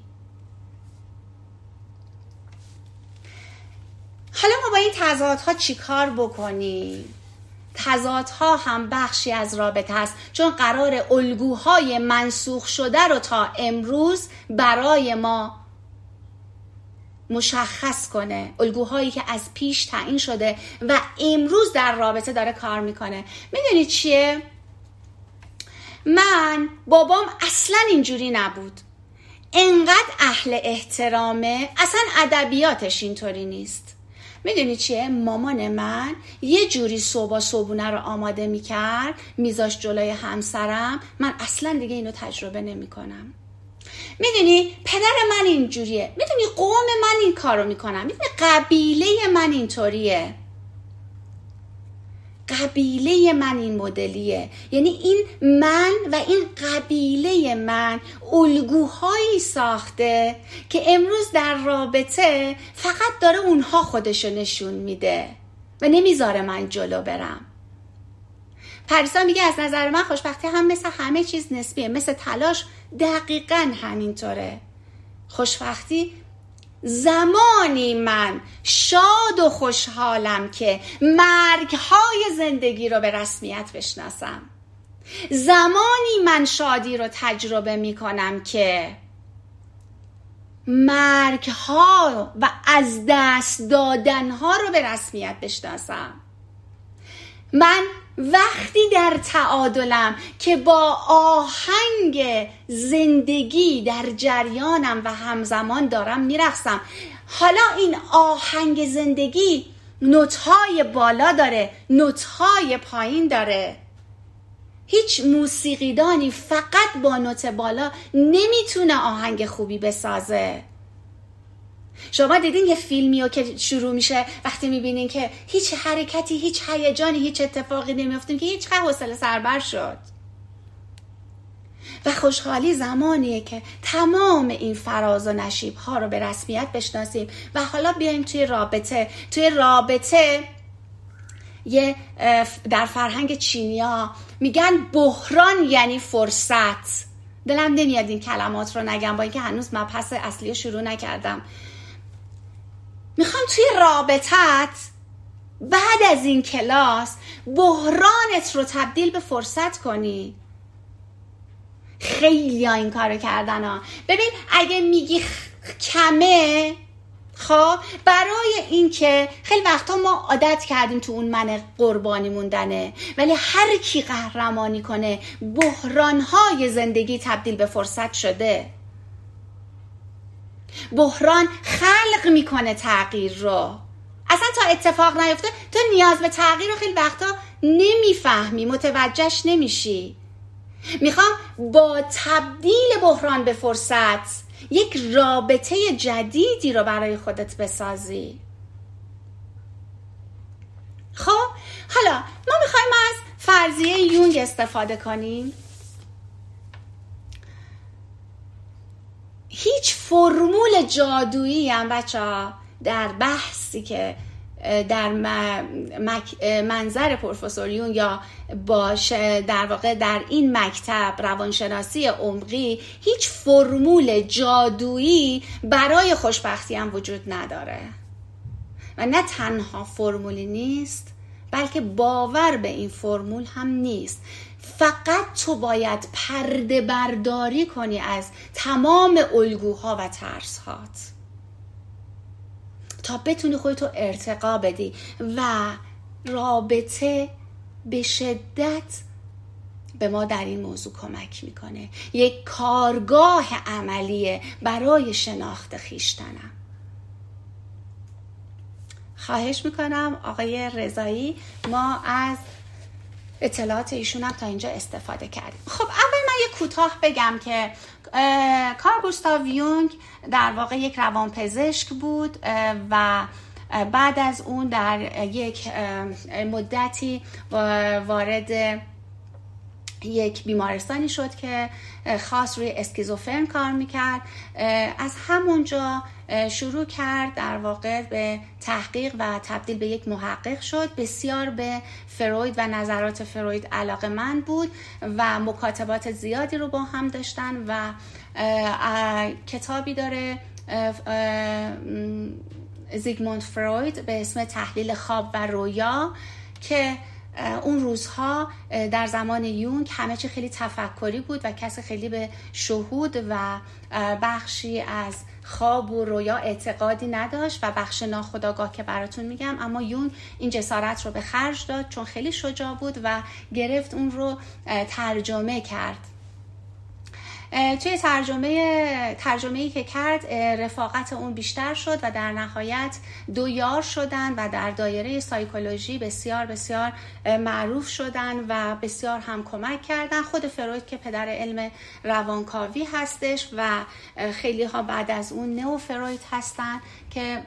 حالا ما با این تضادها چی کار بکنیم؟ تضادها هم بخشی از رابطه است، چون قرار الگوهای منسوخ شده رو تا امروز برای ما مشخص کنه، الگوهایی که از پیش تعیین شده و امروز در رابطه داره کار میکنه. میدونی چیه؟ من بابام اصلا اینجوری نبود، انقدر اهل احترامه، اصلا ادبیاتش اینطوری نیست. میدونی چیه؟ مامان من یه جوری صبح صبحونه رو آماده میکرد میذاش جلوی همسرم، من اصلا دیگه اینو تجربه نمیکنم. میدونی پدر من اینجوریه، میدونی قوم من این کارو میکنم، میدونی قبیله من اینطوریه، قبیله من این مدلیه. یعنی این من و این قبیله من الگوهایی ساخته که امروز در رابطه فقط داره اونها خودشو نشون میده و نمیذاره من جلو برم. پریسا میگه از نظر من خوشبختی هم مثل همه چیز نسبیه، مثل تلاش دقیقاً همینطوره. خوشبختی زمانی من شاد و خوشحالم که مرگ‌های زندگی رو به رسمیت بشناسم، زمانی من شادی رو تجربه میکنم که مرگ‌ها و از دست دادن‌ها رو به رسمیت بشناسم. من وقتی در تعادلم که با آهنگ زندگی در جریانم و همزمان دارم میرقصم. حالا این آهنگ زندگی نوت‌های بالا داره، نوت‌های پایین داره. هیچ موسیقیدانی فقط با نوت بالا نمیتونه آهنگ خوبی بسازه. شما دیدین یه فیلمیو که شروع میشه وقتی میبینین که هیچ حرکتی، هیچ هیجانی، هیچ اتفاقی نمیفته که هیچ حوصله سربر شد. و خوشحالی زمانیه که تمام این فراز و نشیب ها رو به رسمیت بشناسیم. و حالا بیایم توی رابطه. توی رابطه یه در فرهنگ چینیا میگن بحران یعنی فرصت. دلم نمیاد این کلمات رو نگم با اینکه هنوز مبحث اصلی رو شروع نکردم. میخوام توی رابطت بعد از این کلاس بحرانت رو تبدیل به فرصت کنی. خیلی ها این کارو کردن ها. ببین اگه میگی کمه، خب برای این که خیلی وقتا ما عادت کردیم تو اون من قربانی موندنه، ولی هر کی قهرمانی کنه بحرانهای زندگی تبدیل به فرصت شده. بحران خلق میکنه تغییر رو. اصلا تا اتفاق نیفته تو نیاز به تغییر رو خیلی وقتا نمیفهمی، متوجهش نمیشی. میخوام با تبدیل بحران به فرصت یک رابطه جدیدی رو برای خودت بسازی. خب حالا ما میخوایم از فرضیه یونگ استفاده کنیم. هیچ فرمول جادویی هم بچه‌ها در بحثی که در منظر پروفسور یونگ یا باشه در واقع در این مکتب روانشناسی عمقی هیچ فرمول جادویی برای خوشبختی هم وجود نداره و نه تنها فرمولی نیست بلکه باور به این فرمول هم نیست. فقط تو باید پرده برداری کنی از تمام الگوها و ترس‌هات تا بتونی خودتو ارتقا بدی و رابطه به شدت به ما در این موضوع کمک میکنه. یک کارگاه عملیه برای شناخت خویشتنم. خواهش میکنم آقای رضایی، ما از اطلاعات ایشون هم تا اینجا استفاده کردیم. خب اول من یک کوتاه بگم که کارل گوستاو یونگ در واقع یک روانپزشک بود و بعد از اون در یک مدتی وارد یک بیمارستانی شد که خاص روی اسکیزوفرن کار میکرد. از همونجا شروع کرد در واقع به تحقیق و تبدیل به یک محقق شد. بسیار به فروید و نظرات فروید علاقه‌مند بود و مکاتبات زیادی رو با هم داشتن و کتابی داره زیگموند فروید به اسم تحلیل خواب و رویا که اون روزها در زمان یونگ همه چی خیلی تفکری بود و کسی خیلی به شهود و بخشی از خواب و رویا اعتقادی نداشت و بخش ناخودآگاه که براتون میگم. اما یونگ این جسارت رو به خرج داد چون خیلی شجاع بود و گرفت اون رو ترجمه کرد. توی ترجمه ترجمه‌ای که کرد رفاقت اون بیشتر شد و در نهایت دو یار شدن و در دایره سایکولوژی بسیار بسیار معروف شدن و بسیار هم کمک کردن. خود فروید که پدر علم روانکاوی هستش و خیلی ها بعد از اون نئو فروید هستن که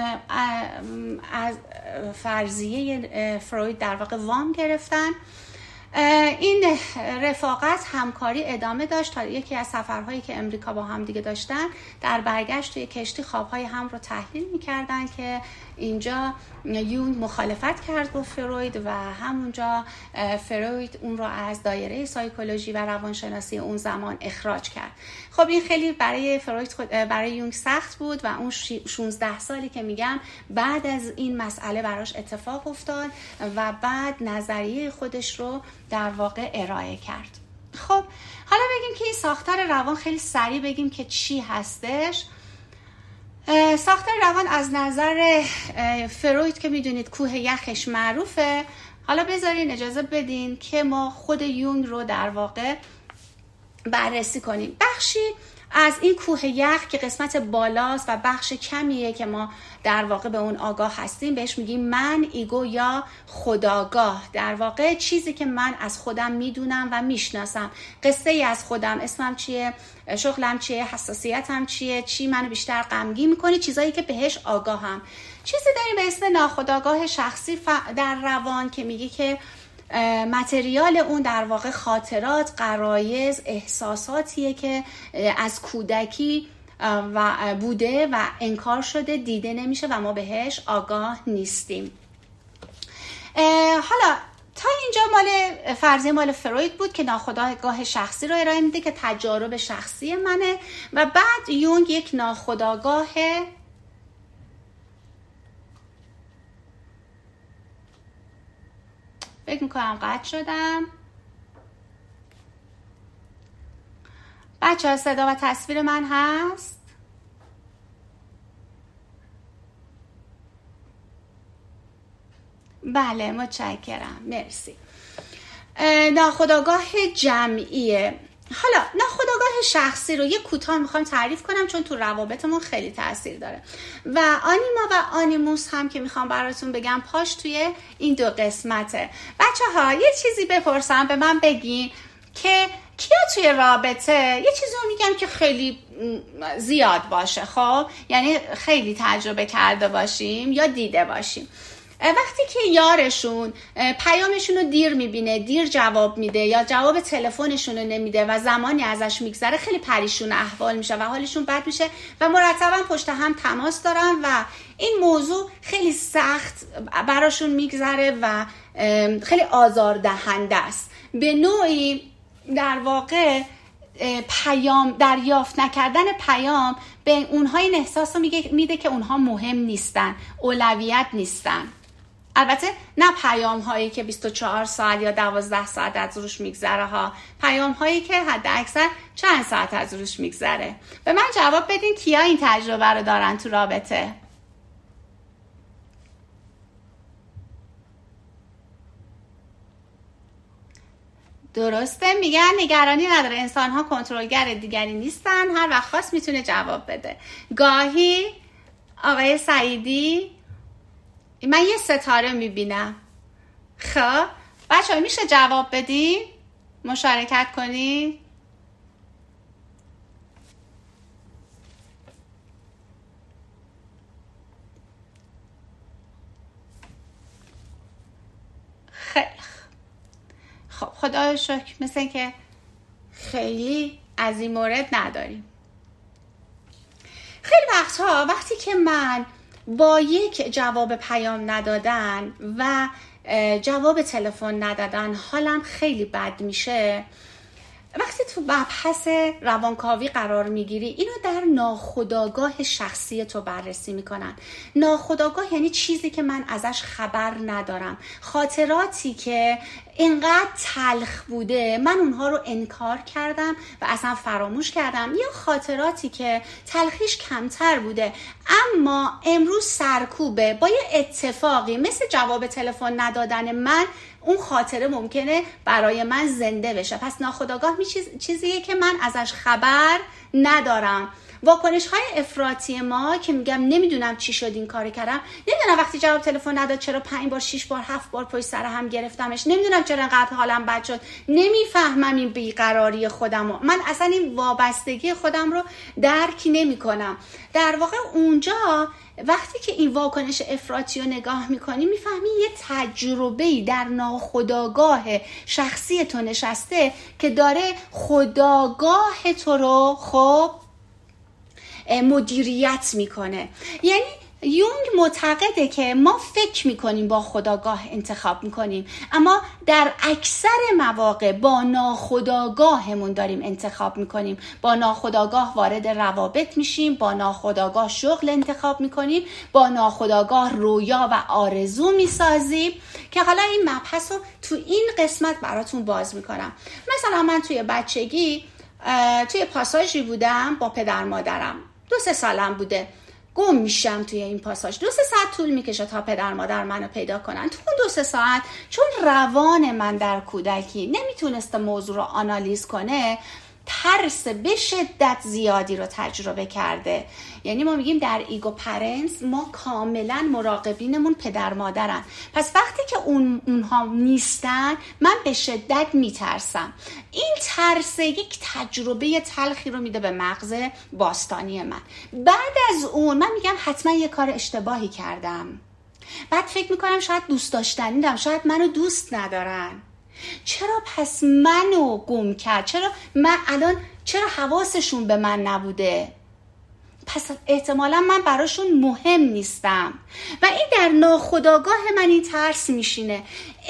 از فرضیه فروید در واقع وام گرفتن. این رفاقت همکاری ادامه داشت تا یکی از سفرهایی که امریکا با هم دیگه داشتن در برگشت توی کشتی خوابهای هم رو تحلیل می‌کردن که اینجا یونگ مخالفت کرد با فروید و همونجا فروید اون رو از دایره سایکولوژی و روانشناسی اون زمان اخراج کرد. خب این خیلی برای فروید خود برای یونگ سخت بود و اون شانزده سالی که میگم بعد از این مسئله براش اتفاق افتاد و بعد نظریه خودش رو در واقع ارائه کرد. خب حالا بگیم که این ساختار روان خیلی سریع بگیم که چی هستش. ساختار روان از نظر فروید که میدونید کوه یخش معروفه. حالا بذارین اجازه بدین که ما خود یونگ رو در واقع بررسی کنیم. بخشی از این کوه یخ که قسمت بالاست و بخش کمیه که ما در واقع به اون آگاه هستیم بهش میگیم من، ایگو یا خودآگاه. در واقع چیزی که من از خودم میدونم و میشناسم، قصه ای از خودم، اسمم چیه، شغلم چیه، حساسیتم چیه، چی منو بیشتر غمگین میکنه، چیزایی که بهش آگاهم. چیزی داریم به اسم ناخودآگاه شخصی در روان که میگه که متریال اون در واقع خاطرات، غرایز، احساساتیه که از کودکی و بوده و انکار شده، دیده نمیشه و ما بهش آگاه نیستیم. حالا تا اینجا مال فرضیه مال فروید بود که ناخودآگاه شخصی رو ارائه میده که تجارب شخصی منه و بعد یونگ یک ناخودآگاه فکر میکنم قطع شدم. بچه ها صدا و تصویر من هست؟ بله متشکرم، مرسی. ناخودآگاه جمعیه. حالا ناخودآگاه شخصی رو یک کوتاه میخوام تعریف کنم چون تو روابطمون خیلی تاثیر داره و آنیما و آنیموس هم که میخوام براتون بگم پاش توی این دو قسمته. بچه ها یه چیزی بپرسم به من بگین که کیا توی رابطه یه چیزی رو میگم که خیلی زیاد باشه، خب یعنی خیلی تجربه کرده باشیم یا دیده باشیم. وقتی که یارشون پیامشون رو دیر میبینه، دیر جواب میده یا جواب تلفنشون رو نمیده و زمانی ازش میگذره، خیلی پریشون احوال میشه و حالشون بد میشه و مرتبا پشت هم تماس دارن و این موضوع خیلی سخت براشون میگذره و خیلی آزاردهنده است. به نوعی در واقع پیام دریافت نکردن پیام به اونها این احساس رو میده که اونها مهم نیستن، اولویت نیستن. البته نه پیام هایی که بیست و چهار ساعت یا دوازده ساعت از روش میگذره ها، پیام هایی که حد اکثر چند ساعت از روش میگذره. به من جواب بدین کیا این تجربه رو دارن تو رابطه؟ درسته، میگن نگرانی نداره، انسان ها کنترلگر دیگری نیستن، هر وقت خواست میتونه جواب بده. گاهی آقای سعیدی من یه ستاره میبینم. خب بچه ها میشه جواب بدی؟ مشارکت کنی؟ خیلی خب خدا شکر مثل که خیلی از این مورد نداریم. خیلی وقتها وقتی که من با یک جواب پیام ندادن و جواب تلفن ندادن حالم خیلی بد میشه، وقتی تو مبحث روانکاوی قرار میگیری اینو در ناخودآگاه شخصی تو بررسی میکنن. ناخودآگاه یعنی چیزی که من ازش خبر ندارم، خاطراتی که اینقدر تلخ بوده من اونها رو انکار کردم و اصلا فراموش کردم، یا خاطراتی که تلخیش کمتر بوده اما امروز سرکوبه با یه اتفاقی مثل جواب تلفن ندادن من اون خاطره ممکنه برای من زنده بشه. پس ناخودآگاه می چیز، چیزیه که من ازش خبر ندارم. واکنش های افراطی ما که میگم نمیدونم چی شد این کار کردم، نمیدونم وقتی جواب تلفن نداد چرا پنج بار شش بار هفت بار پشت سر هم گرفتمش، نمیدونم چرا انقدر حالم بد شد، نمیفهمم این بیقراری خودمو، من اصلا این وابستگی خودم رو درک نمیکنم. در واقع اونجا وقتی که این واکنش افراطی رو نگاه میکنی میفهمی یه تجربه‌ای در ناخودآگاه شخصی تو نشسته که داره خودآگاه تو رو خب مدیریت میکنه. یعنی یونگ معتقده که ما فکر میکنیم با خودآگاه انتخاب میکنیم، اما در اکثر مواقع با ناخودآگاهمون داریم انتخاب میکنیم. با ناخودآگاه وارد روابط میشیم، با ناخودآگاه شغل انتخاب میکنیم، با ناخودآگاه رویا و آرزو میسازیم که حالا این مبحث رو تو این قسمت براتون باز میکنم. مثلا من توی بچگی توی پاساژی بودم با پدر مادرم، دو سه سالم بوده، گم میشم توی این پاساژ. دو سه ساعت طول میکشه تا پدر مادر منو پیدا کنن. تو اون دو سه ساعت چون روان من در کودکی نمیتونسته موضوع رو آنالیز کنه، ترس به شدت زیادی رو تجربه کرده. یعنی ما میگیم در ایگو پرنس ما کاملا مراقبینمون پدر مادرن، پس وقتی که اون اونها نیستن من به شدت میترسم. این ترس یک تجربه تلخی رو میده به مغز باستانی من. بعد از اون من میگم حتما یه کار اشتباهی کردم، بعد فکر میکنم شاید دوست داشتنی دارم، شاید منو دوست ندارن، چرا پس منو گم کرد، چرا من الان چرا حواسشون به من نبوده، پس احتمالا من براشون مهم نیستم. و این در ناخودآگاه من این ترس میشینه.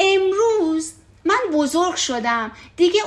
امروز من بزرگ شدم دیگه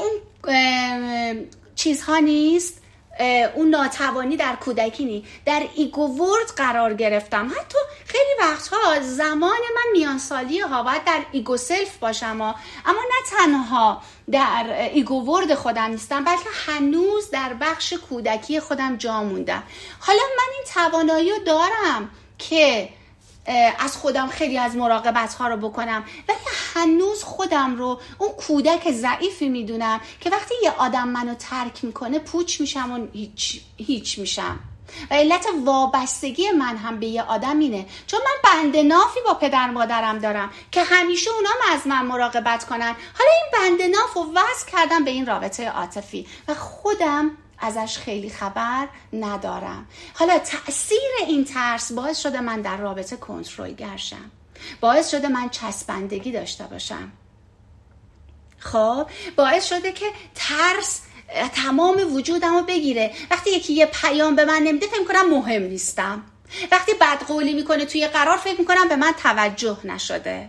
اون چیزها نیست، اون ناتوانی در کودکی نی، در ایگوورد قرار گرفتم. حتی خیلی وقتها زمان من میان سالی ها باید در ایگو سلف باشم ها. اما نه تنها در ایگوورد خودم نیستم بلکه هنوز در بخش کودکی خودم جا موندم. حالا من این توانایی رو دارم که از خودم خیلی از مراقبت ها رو بکنم، ولی هنوز خودم رو اون کودک ضعیفی میدونم که وقتی یه آدم منو ترک میکنه پوچ میشم و هیچ, هیچ میشم. و علت وابستگی من هم به یه آدم اینه، چون من بند نافی با پدر مادرم دارم که همیشه اونام از من مراقبت کنن. حالا این بند ناف رو وصل کردم به این رابطه عاطفی و خودم ازش خیلی خبر ندارم. حالا تأثیر این ترس باعث شده من در رابطه کنترلگر شم. باعث شده من چسبندگی داشته باشم. خب باعث شده که ترس تمام وجودم رو بگیره. وقتی یکی یه پیام به من نمیده فکر میکنم مهم نیستم. وقتی بدقولی میکنه توی قرار فکر میکنم به من توجه نشده.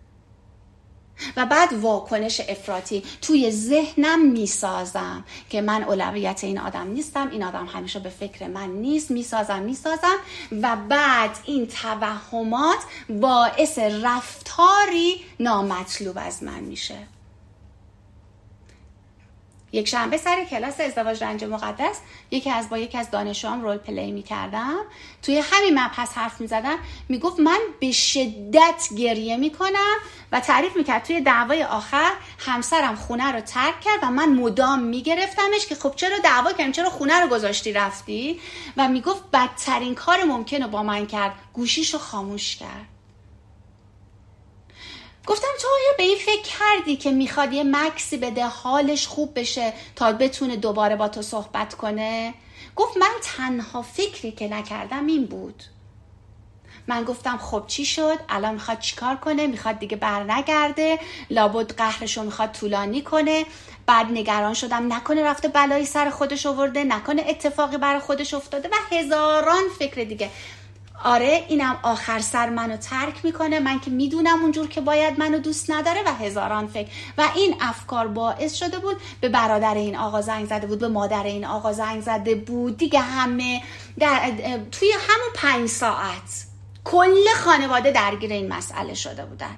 و بعد واکنش افراطی توی ذهنم میسازم که من اولویت این آدم نیستم، این آدم همیشه به فکر من نیست، میسازم میسازم و بعد این توهمات باعث رفتاری نامطلوب از من میشه. یک شنبه سر کلاس ازدواج رنج مقدس یکی از با یکی از دانشجوام رول پلی میکردم، توی همین مبحث حرف میزدم، میگفت من به شدت گریه میکنم و تعریف میکرد توی دعوای آخر همسرم خونه رو ترک کرد و من مدام میگرفتمش که خب چرا دعوا کردیم، چرا خونه رو گذاشتی رفتی، و میگفت بدترین کار ممکن رو با من کرد، گوشیشو خاموش کرد. گفتم تو آیا به این فکر کردی که میخواد یه مکسی بده حالش خوب بشه تا بتونه دوباره با تو صحبت کنه؟ گفت من تنها فکری که نکردم این بود. من گفتم خب چی شد؟ الان میخواد چیکار کنه؟ میخواد دیگه بر نگرده؟ لابد قهرشو میخواد طولانی کنه؟ بعد نگران شدم نکنه رفته بلایی سر خودش آورده، نکنه اتفاقی برای خودش افتاده و هزاران فکر دیگه. آره اینم آخر سر منو ترک میکنه، من که میدونم اونجور که باید منو دوست نداره و هزاران فکر. و این افکار باعث شده بود به برادر این آقا زنگ زده بود، به مادر این آقا زنگ زده بود، دیگه همه در توی همون پنج ساعت کل خانواده درگیر این مسئله شده بودن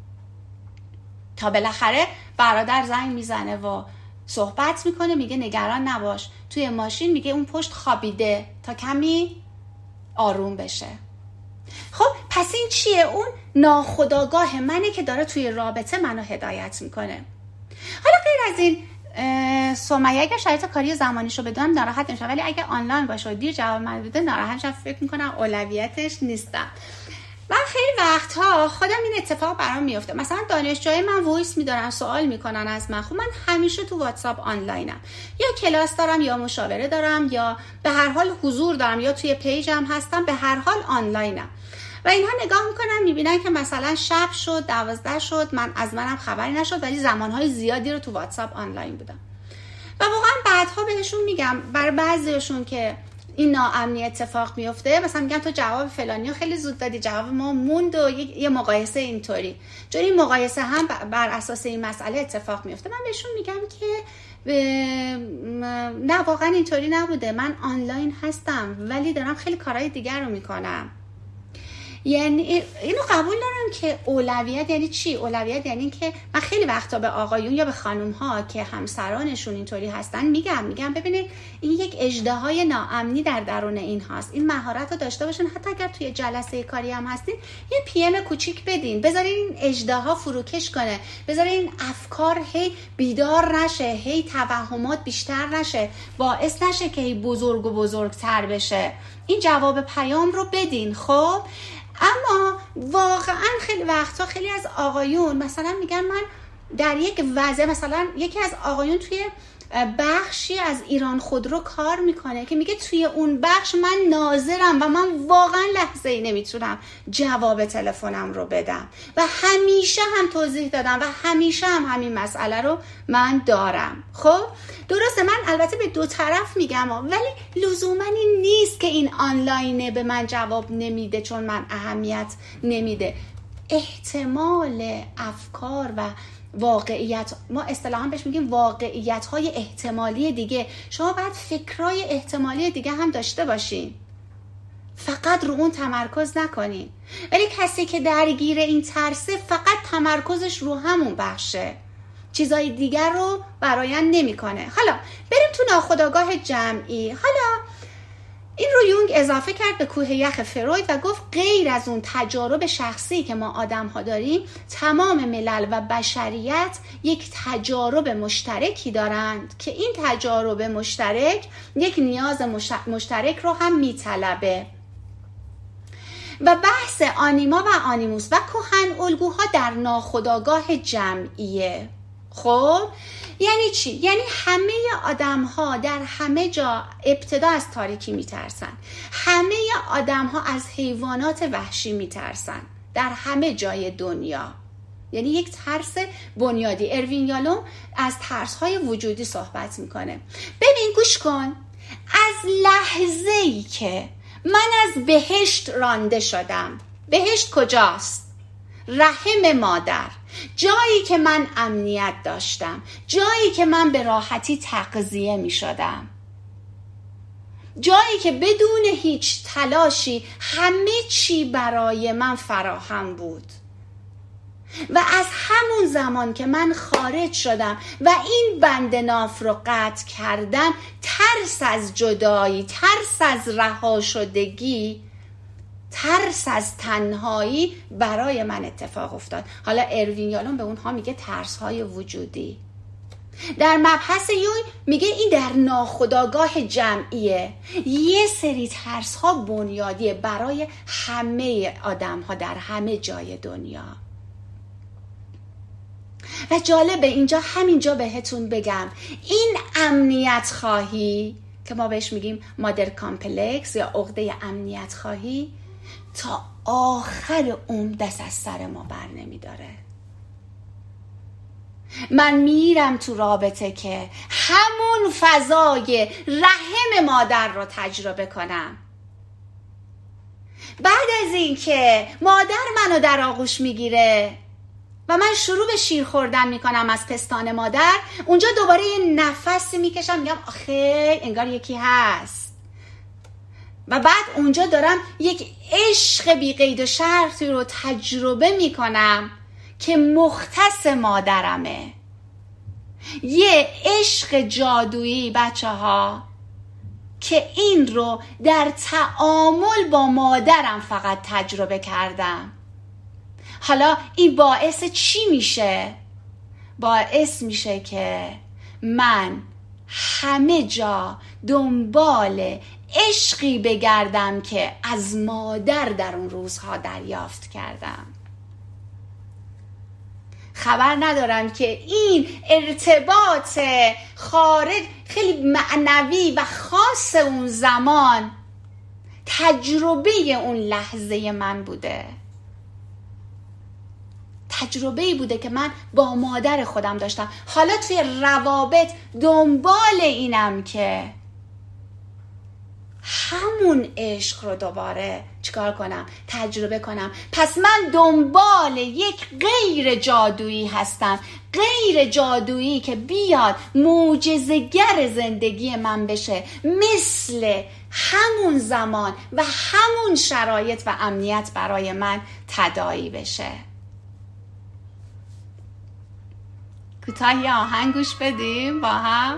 تا بالاخره برادر زنگ میزنه و صحبت میکنه، میگه نگران نباش، توی ماشین میگه اون پشت خوابیده تا کمی آروم بشه. خب پس این چیه؟ اون ناخودآگاه منه که داره توی رابطه منو هدایت میکنه. حالا غیر از این سمیه اگر شرایط کاری زمانیشو بدونم ناراحت نمیشم، ولی اگه آنلاین باشه و دیر جواب من بده ناراحت میشم، فکر میکنم اولویتش نیستم. من خیلی وقتها خودم این اتفاق برام میفته، مثلا دانشجوهای من وایس میدارن سوال میکنن از من، خب من همیشه تو واتساپ آنلاینم، یا کلاس دارم یا مشاوره دارم یا به هر حال حضور دارم یا توی پیجم هستم، به هر حال آنلاینم و اینها نگاه میکنن میبینن که مثلا شب شد، دوازده شد، من از منم خبری نشد ولی زمانهای زیادی رو تو واتساپ آنلاین بودم و واقعا بعدها بهشون میگم، برای بعضیشون که این ناامنی اتفاق میفته مثلا میگم تو جواب فلانیو خیلی زود دادی، جواب ما موند و یه مقایسه اینطوری، چون این مقایسه هم بر اساس این مسئله اتفاق میفته. من بهشون میگم که نه واقعا اینطوری نبوده، من آنلاین هستم ولی دارم خیلی کارهای دیگر رو میکنم. یعنی اینو قبول دارم که اولویت یعنی چی؟ اولویت یعنی که من خیلی وقتا به آقایون یا به خانوم ها که همسرانشون اینطوری هستن میگم میگم ببینید این یک اژدهای ناامنی در درون این هاست، این مهارت رو داشته باشین، حتی اگر توی جلسه کاری هم هستین یه پی ام کوچیک بدین، بذارین این اژدها فروکش کنه، بذارین این افکار هی بیدار نشه، هی توهمات بیشتر نشه، باعث نشه که هی بزرگ و بزرگتر بشه. این جواب پیام رو بدین. خب اما واقعا خیلی وقتا خیلی از آقایون مثلا میگن من در یک وضع، مثلا یکی از آقایون توی بخشی از ایران خودرو کار میکنه که میگه توی اون بخش من ناظرم و من واقعا لحظه ای نمیتونم جواب تلفنم رو بدم و همیشه هم توضیح دادم و همیشه هم همین مسئله رو من دارم. خب درسته من البته به دو طرف میگم ولی لزوما این نیست که این آنلاینه به من جواب نمیده چون من اهمیت نمیده. احتمال افکار و واقعیت، ما اصطلاحاً بهش میگیم واقعیت های احتمالی دیگه، شما باید فکرای احتمالی دیگه هم داشته باشین، فقط رو اون تمرکز نکنین. ولی کسی که درگیر این ترسه فقط تمرکزش رو همون بخشه، چیزای دیگر رو برآیند نمیکنه. حالا بریم تو ناخودآگاه جمعی. حالا این رو یونگ اضافه کرد به کوه یخ فروید و گفت غیر از اون تجارب شخصی که ما آدم ها داریم، تمام ملل و بشریت یک تجارب مشترکی دارند که این تجارب مشترک یک نیاز مشترک رو هم میطلبه. و بحث آنیما و آنیموس و کهن الگوها در ناخودآگاه جمعیه. خب یعنی چی؟ یعنی همه آدم ها در همه جا ابتدا از تاریکی میترسن، همه آدم ها از حیوانات وحشی میترسن، در همه جای دنیا. یعنی یک ترس بنیادی. اروین یالوم از ترس‌های وجودی صحبت میکنه. ببین گوش کن، از لحظه‌ای که من از بهشت رانده شدم، بهشت کجاست؟ رحم مادر، جایی که من امنیت داشتم، جایی که من به راحتی تغذیه می شدم، جایی که بدون هیچ تلاشی همه چی برای من فراهم بود. و از همون زمان که من خارج شدم و این بند ناف رو قطع کردم، ترس از جدایی، ترس از رها شدگی، ترس از تنهایی برای من اتفاق افتاد. حالا اروین یالوم به اونها میگه ترس های وجودی. در مبحث یوی میگه این در ناخودآگاه جمعیه. یه سری ترس ها بنیادیه برای همه آدم ها در همه جای دنیا. و جالبه اینجا همینجا بهتون بگم، این امنیت خواهی که ما بهش میگیم مادر کامپلکس یا عقده امنیت خواهی، تا آخر عمر دست از سر ما بر نمیداره. من میرم تو رابطه که همون فضای رحم مادر رو تجربه کنم. بعد از این که مادر منو در آغوش میگیره و من شروع به شیر خوردن میکنم از پستان مادر، اونجا دوباره یه نفسی میکشم، میگم آخه انگار یکی هست. و بعد اونجا دارم یک عشق بی قید و شرطی رو تجربه میکنم که مختص مادرمه. یه عشق جادویی بچه ها که این رو در تعامل با مادرم فقط تجربه کردم. حالا این باعث چی میشه؟ باعث میشه که من همه جا دنبال عشقی بگردم که از مادر در اون روزها دریافت کردم. خبر ندارم که این ارتباط خارج خیلی معنوی و خاص اون زمان تجربه اون لحظه من بوده. تجربه‌ای بوده که من با مادر خودم داشتم. حالا توی روابط دنبال اینم که همون عشق رو دوباره چیکار کنم؟ تجربه کنم. پس من دنبال یک غیر جادویی هستم، غیر جادویی که بیاد معجزه‌گر زندگی من بشه، مثل همون زمان و همون شرایط و امنیت برای من تداعی بشه. کوتاه یه آهنگ گوش بدیم با هم.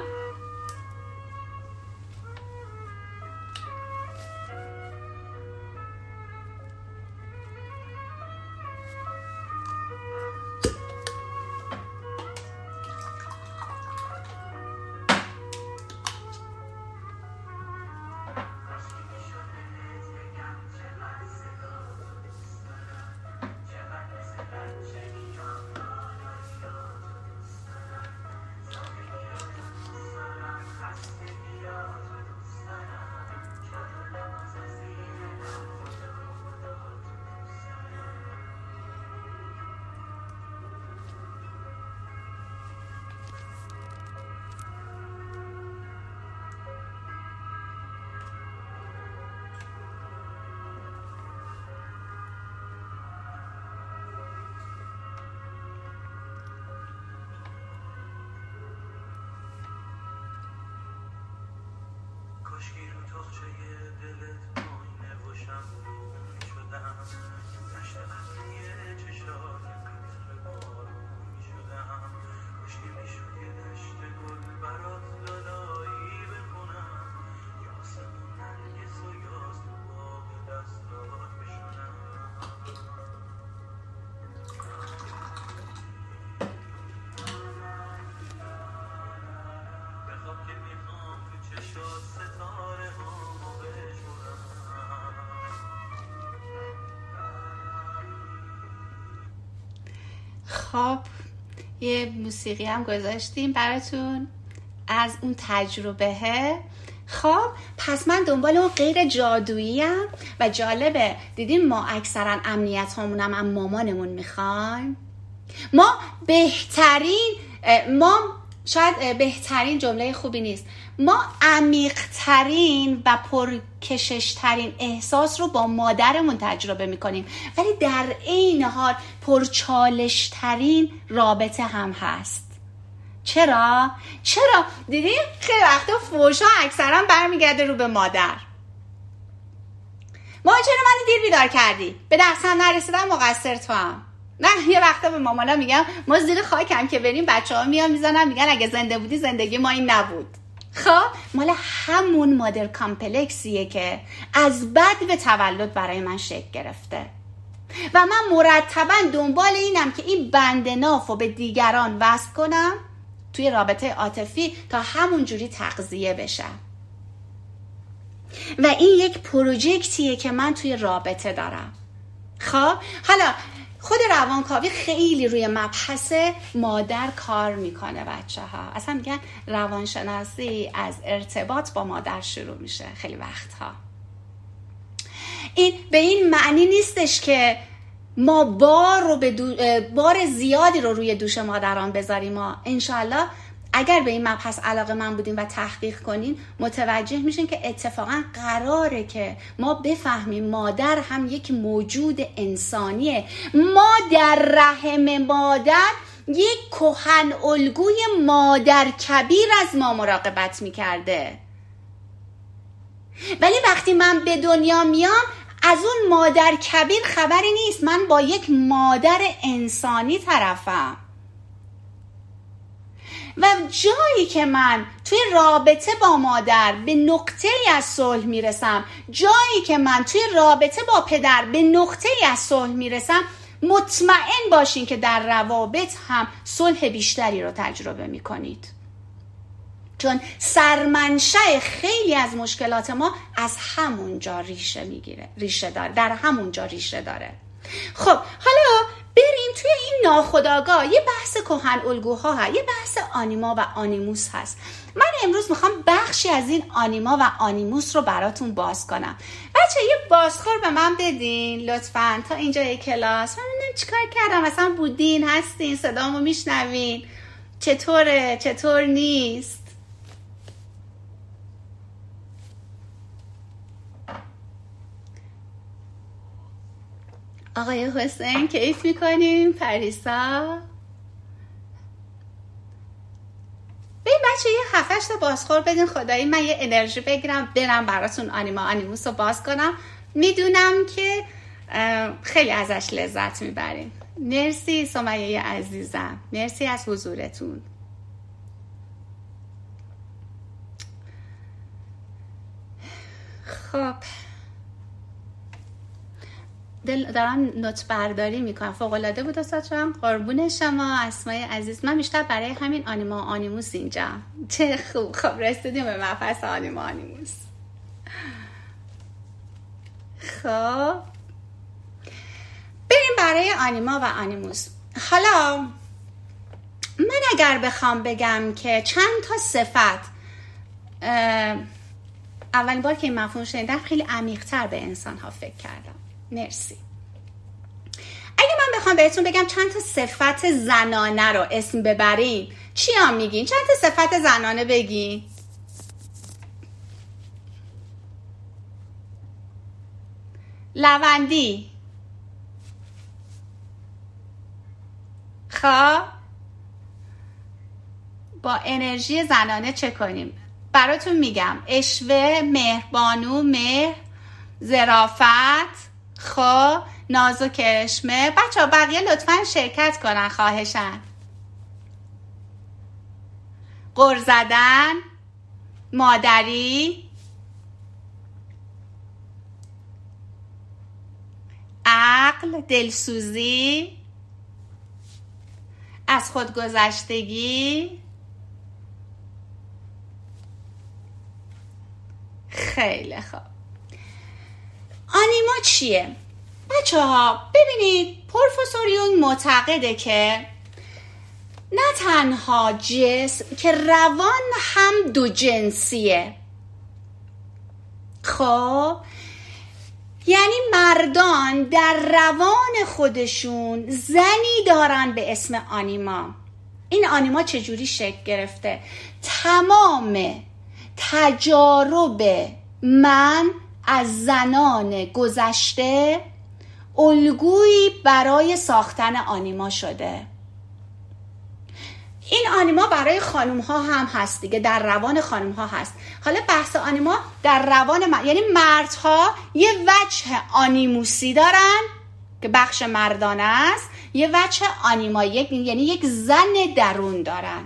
خب یه موسیقی هم گذاشتیم براتون. از اون تجربه. خب پس من دنبال اون غیر جادویی ام و جالبه دیدیم ما اکثرا امنیت هامونم هم مامانمون میخوایم. ما بهترین ما شاید بهترین جمله خوبی نیست، ما عمیق‌ترین و پرکشش‌ترین احساس رو با مادرمون تجربه میکنیم، ولی در عین حال پرچالش‌ترین رابطه هم هست. چرا؟ چرا؟ دیدین خیلی وقتا فوشا اکثرا برمیگرده رو به مادر. ما چرا منو دیر بیدار کردی؟ به درسم نرسیدم، مقصر تو هم. نه یه وقتا به مامانا میگم ما زیر خاکم که بریم بچه‌ها میان میزنن میگن اگه زنده بودی زندگی ما این نبود. خب مال همون مادر کامپلکسیه که از بد به تولد برای من شکل گرفته و من مرتبا دنبال اینم که این بند نافو به دیگران وصل کنم توی رابطه عاطفی تا همون جوری تغذیه بشم. و این یک پروژکتیه که من توی رابطه دارم. خب حالا خود روانکاوی خیلی روی مبحث مادر کار میکنه بچه ها. اصلا میگن روانشناسی از ارتباط با مادر شروع میشه خیلی وقتها. این به این معنی نیستش که ما بار رو به دو... بار زیادی رو روی دوش مادران بذاریم. ما انشالله اگر به این مبحث علاقه من بودیم و تحقیق کنین متوجه میشین که اتفاقا قراره که ما بفهمیم مادر هم یک موجود انسانیه. ما در رحم مادر یک کهن الگوی مادر کبیر از ما مراقبت میکرده، ولی وقتی من به دنیا میام از اون مادر کبیر خبری نیست. من با یک مادر انسانی طرفم و جایی که من توی رابطه با مادر به نقطه‌ای از صلح میرسم، جایی که من توی رابطه با پدر به نقطه‌ای از صلح میرسم، مطمئن باشین که در روابط هم صلح بیشتری رو تجربه میکنید، چون سرمنشأ خیلی از مشکلات ما از همونجا ریشه میگیره، ریشه داره، در همونجا ریشه داره. خب حالا بریم توی این ناخودآگاه. یه بحث کهن الگوها هست، یه بحث آنیما و آنیموس هست. من امروز میخوام بخشی از این آنیما و آنیموس رو براتون باز کنم. بچه یه بازخور به من بدین لطفاً تا اینجای کلاس. من ببینم چیکار کردم، مثلا بودین، هستین، صدامو میشنوین، چطوره، چطور نیست؟ آقای حسین کیف میکنیم، پریسا. ببین بچه یه هفتش تا بازخور بدین خدایی من یه انرژی بگیرم برم براتون آنیما آنیموس رو باز کنم. میدونم که خیلی ازش لذت میبرین. مرسی سمیه عزیزم، مرسی از حضورتون. خب دل دارم نوت برداری میکنم. فوق العاده بود استاد جان، قربون شما اسمای عزیز. من بیشتر برای همین آنیما آنیموس اینجا. چه خوب. خب رسیدیم به مبحث آنیما آنیموس. خب بریم برای آنیما و آنیموس. حالا من اگر بخوام بگم که چند تا صفت، اولین بار که این مفهوم شنیدم خیلی عمیق‌تر به انسان ها فکر کردم. مرسی. اگه من بخوام بهتون بگم چند تا صفت زنانه رو اسم ببرین چی هم میگین؟ چند تا صفت زنانه بگین. لوندی. خب با انرژی زنانه چه کنیم؟ براتون میگم اشوه، مهربانو، مهر، ظرافت، خب ناز و کرشمه. بچه ها بقیه لطفا شرکت کنن خواهشن. غر زدن، مادری، عقل، دلسوزی، از خودگذشتگی. خیلی خوب. آنیما چیه؟ بچه ها ببینید پروفسور یونگ معتقده که نه تنها جسم که روان هم دو جنسیه. خب یعنی مردان در روان خودشون زنی دارن به اسم آنیما. این آنیما چجوری شکل گرفته؟ تمام تجارب من از زنان گذشته الگویی برای ساختن آنیما شده. این آنیما برای خانوم ها هم هست دیگه، در روان خانوم ها هست. حالا بحث آنیما در روان من، یعنی مردها یه وجه آنیموسی دارن که بخش مردانه است، یه وجه آنیما، یک یعنی یک زن درون دارن.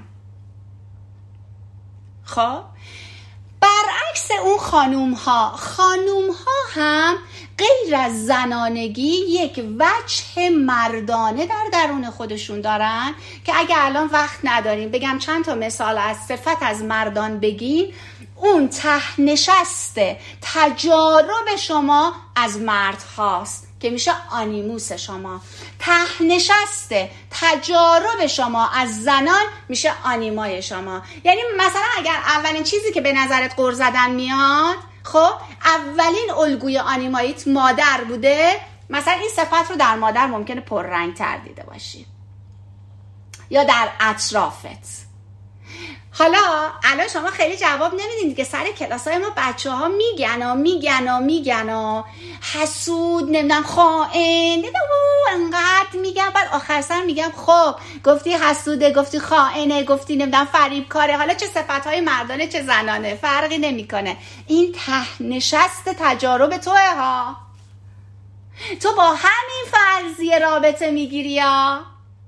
خب برعکس اون خانوم ها، خانوم ها هم غیر از زنانگی یک وجه مردانه در درون خودشون دارن که اگه الان وقت نداریم بگم چند تا مثال از صفت از مردان بگین، اون ته نشست تجارب شما از مرد هاست که میشه آنیموس شما. ته نشست تجارب شما از زنان میشه آنیمای شما. یعنی مثلا اگر اولین چیزی که به نظرت غر زدن میاد، خب اولین الگوی آنیماییت مادر بوده، مثلا این صفت رو در مادر ممکنه پررنگ تر دیده باشی یا در اطرافت. حالا الان شما خیلی جواب نمیدین دیگه، سر کلاسای ما بچه ها میگن و میگن و میگن و حسود، نمیدونم خائن، انقدر میگن، بعد آخر سر میگم خب گفتی حسوده، گفتی خائنه، گفتی نمیدونم فریب کاره، حالا چه صفتهای مردانه چه زنانه فرقی نمیکنه. این ته نشست تجارب توه ها، تو با همین فرضیه رابطه میگیری یا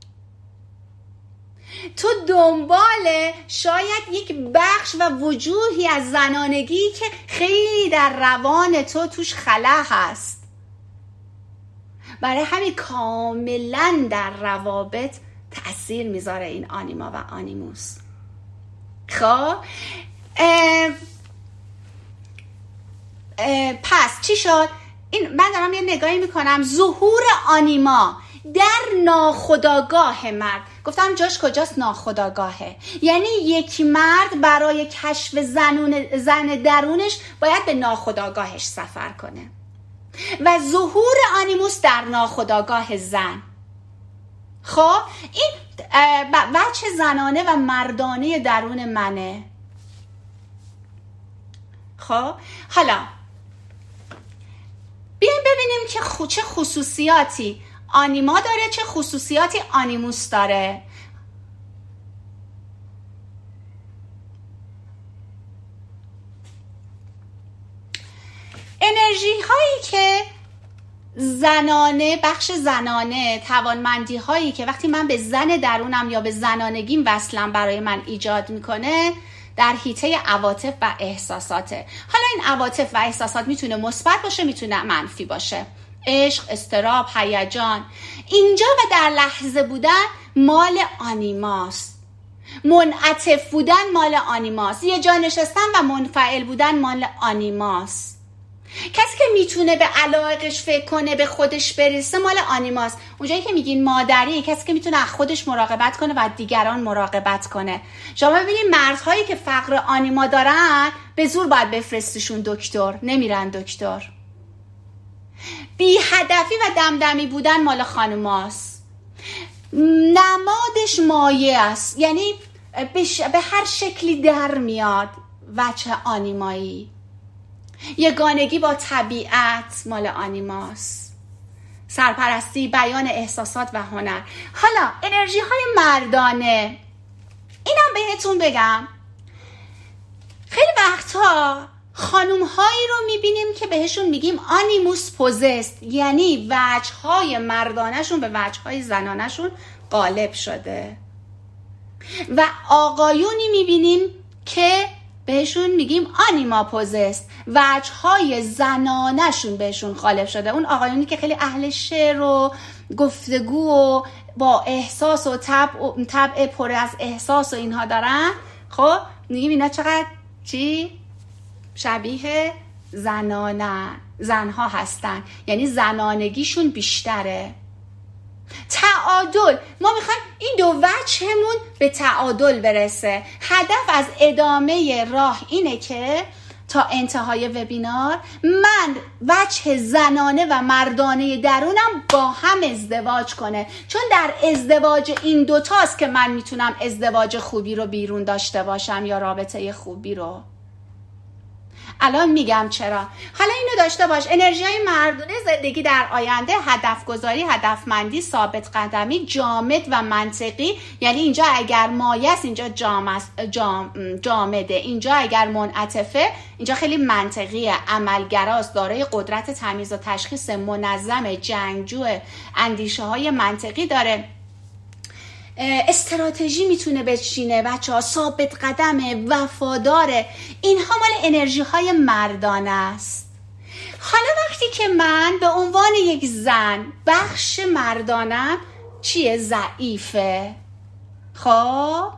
تو دنبال شاید یک بخش و وجوهی از زنانگی که خیلی در روان تو توش خلا هست. برای همین کاملا در روابط تأثیر میذاره این آنیما و آنیموس. خب اه اه پس چی شد؟ این من دارم یه نگاهی میکنم ظهور آنیما در ناخودآگاه مرد. گفتم جاش کجاست؟ ناخودآگاهه. یعنی یک مرد برای کشف زنون زن درونش باید به ناخودآگاهش سفر کنه و ظهور آنیموس در ناخودآگاه زن. خب این وجه زنانه و مردانه درون منه. خب حالا بیایم ببینیم که خو چه خصوصیاتی آنیما داره، چه خصوصیاتی آنیموس داره. انرژی هایی که زنانه، بخش زنانه، توانمندی هایی که وقتی من به زن درونم یا به زنانگیم وصلم برای من ایجاد میکنه در حیطه عواطف و احساساته. حالا این عواطف و احساسات میتونه مثبت باشه، میتونه منفی باشه. عشق، اضطراب، هیجان، اینجا و در لحظه بودن مال آنیماست. منعطف بودن مال آنیماست. یه جا نشستن و منفعل بودن مال آنیماست. کسی که میتونه به علایقش فکر کنه، به خودش برسه مال آنیماست. اونجایی که میگین مادری، کسی که میتونه از خودش مراقبت کنه و دیگران مراقبت کنه. شما ببینید مردهایی که فقر آنیما دارن به زور باید بفرستشون دکتر، نمیرن دکتر. بی هدفی و دمدمی بودن مال خانوماست. نمادش مایه است، یعنی به هر شکلی در میاد وجه آنیمایی. یگانگی با طبیعت مال آنیماست. سرپرستی، بیان احساسات و هنر. حالا انرژی های مردانه، اینم بهتون بگم خیلی وقتا خانوم هایی رو میبینیم که بهشون میگیم آنیموس پوزست، یعنی وجه های مردانشون به وجه های زنانشون غالب شده، و آقایونی میبینیم که بهشون میگیم آنیما پوزست، وجه های زنانشون بهشون غالب شده. اون آقایونی که خیلی اهل شعر و گفتگو و با احساس و طبع طبع پر از احساس و اینها دارن، خب میگیم اینا چقدر چی؟ شبیه زنانه زنها هستن، یعنی زنانگیشون بیشتره. تعادل، ما میخوایم این دو وجهمون به تعادل برسه. هدف از ادامه راه اینه که تا انتهای وبینار من وجه زنانه و مردانه درونم با هم ازدواج کنه، چون در ازدواج این دوتاست که من میتونم ازدواج خوبی رو بیرون داشته باشم یا رابطه خوبی رو. الان میگم چرا. حالا اینو داشته باش، انرژی های مردانه زندگی در آینده، هدف گذاری، هدفمندی، ثابت قدمی، جامد و منطقی. یعنی اینجا اگر مایه است اینجا جام جام جامده، اینجا اگر منعطفه اینجا خیلی منطقیه، عملگراست، دارای قدرت تمیز و تشخیص، منظم، جنگجو، اندیشه های منطقی داره، استراتژی میتونه بچینه، بچه ها ثابت قدمه، وفاداره. اینها مال انرژی های مردانه است. حالا وقتی که من به عنوان یک زن بخش مردانم چیه؟ ضعیفه. خب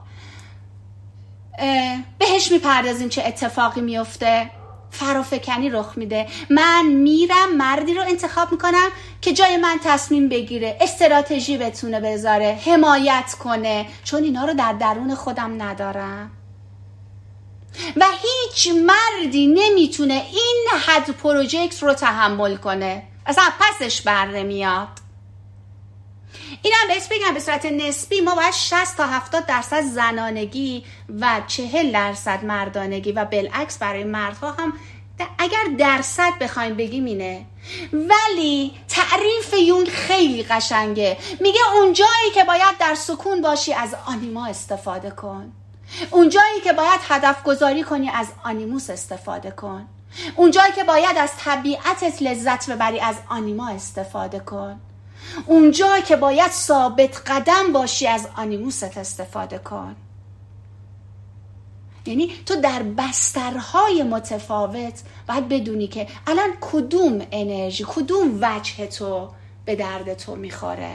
بهش میپردازیم چه اتفاقی میفته؟ فرافکنی رخ میده. من میرم مردی رو انتخاب میکنم که جای من تصمیم بگیره، استراتژی بتونه بذاره، حمایت کنه، چون اینا رو در درون خودم ندارم. و هیچ مردی نمیتونه این حد پروژکت رو تحمل کنه، اصلا پسش بر نمیاد. اینم بهت بگم به صورت نسبی ما باید شصت تا هفتاد درصد زنانگی و چهل درصد مردانگی و بالعکس برای مردها هم اگر درصد بخوایم بگیم اینه. ولی تعریف یونگ خیلی قشنگه، میگه اون جایی که باید در سکون باشی از آنیما استفاده کن، اون جایی که باید هدف گذاری کنی از آنیموس استفاده کن، اون جایی که باید از طبیعتت لذت ببری از آنیما استفاده کن، اونجا که باید ثابت قدم باشی از آنیموست استفاده کن. یعنی تو در بسترهای متفاوت باید بدونی که الان کدوم انرژی، کدوم وجه تو به درد تو میخوره.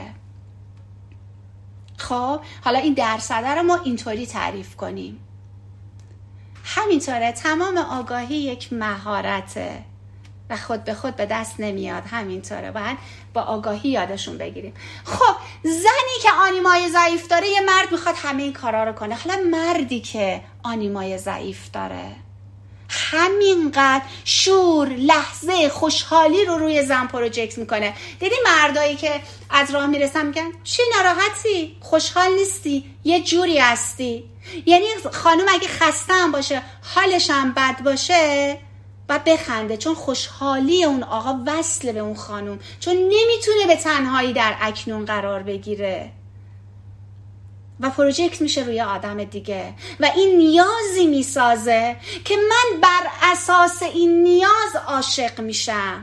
خب حالا این درصده رو ما اینطوری تعریف کنیم. همینطوره تمام آگاهی یک مهارته و خود به خود به دست نمیاد. همینطوره باید با آگاهی یادشون بگیریم. خب زنی که آنیمای ضعیف داره، یه مرد میخواد همه این کارا رو کنه. حالا مردی که آنیمای ضعیف داره همینقدر شور، لحظه، خوشحالی رو روی زن پروژکت میکنه. دیدی مردایی که از راه میرسن میگن چی ناراحتی؟ خوشحال نیستی؟ یه جوری هستی. یعنی خانم اگه خسته هم باشه، حالش هم بد باشه و بخنده، چون خوشحالی اون آقا وصله به اون خانم، چون نمیتونه به تنهایی در اکنون قرار بگیره و پروژکت میشه روی آدم دیگه و این نیازی میسازه که من بر اساس این نیاز عاشق میشم.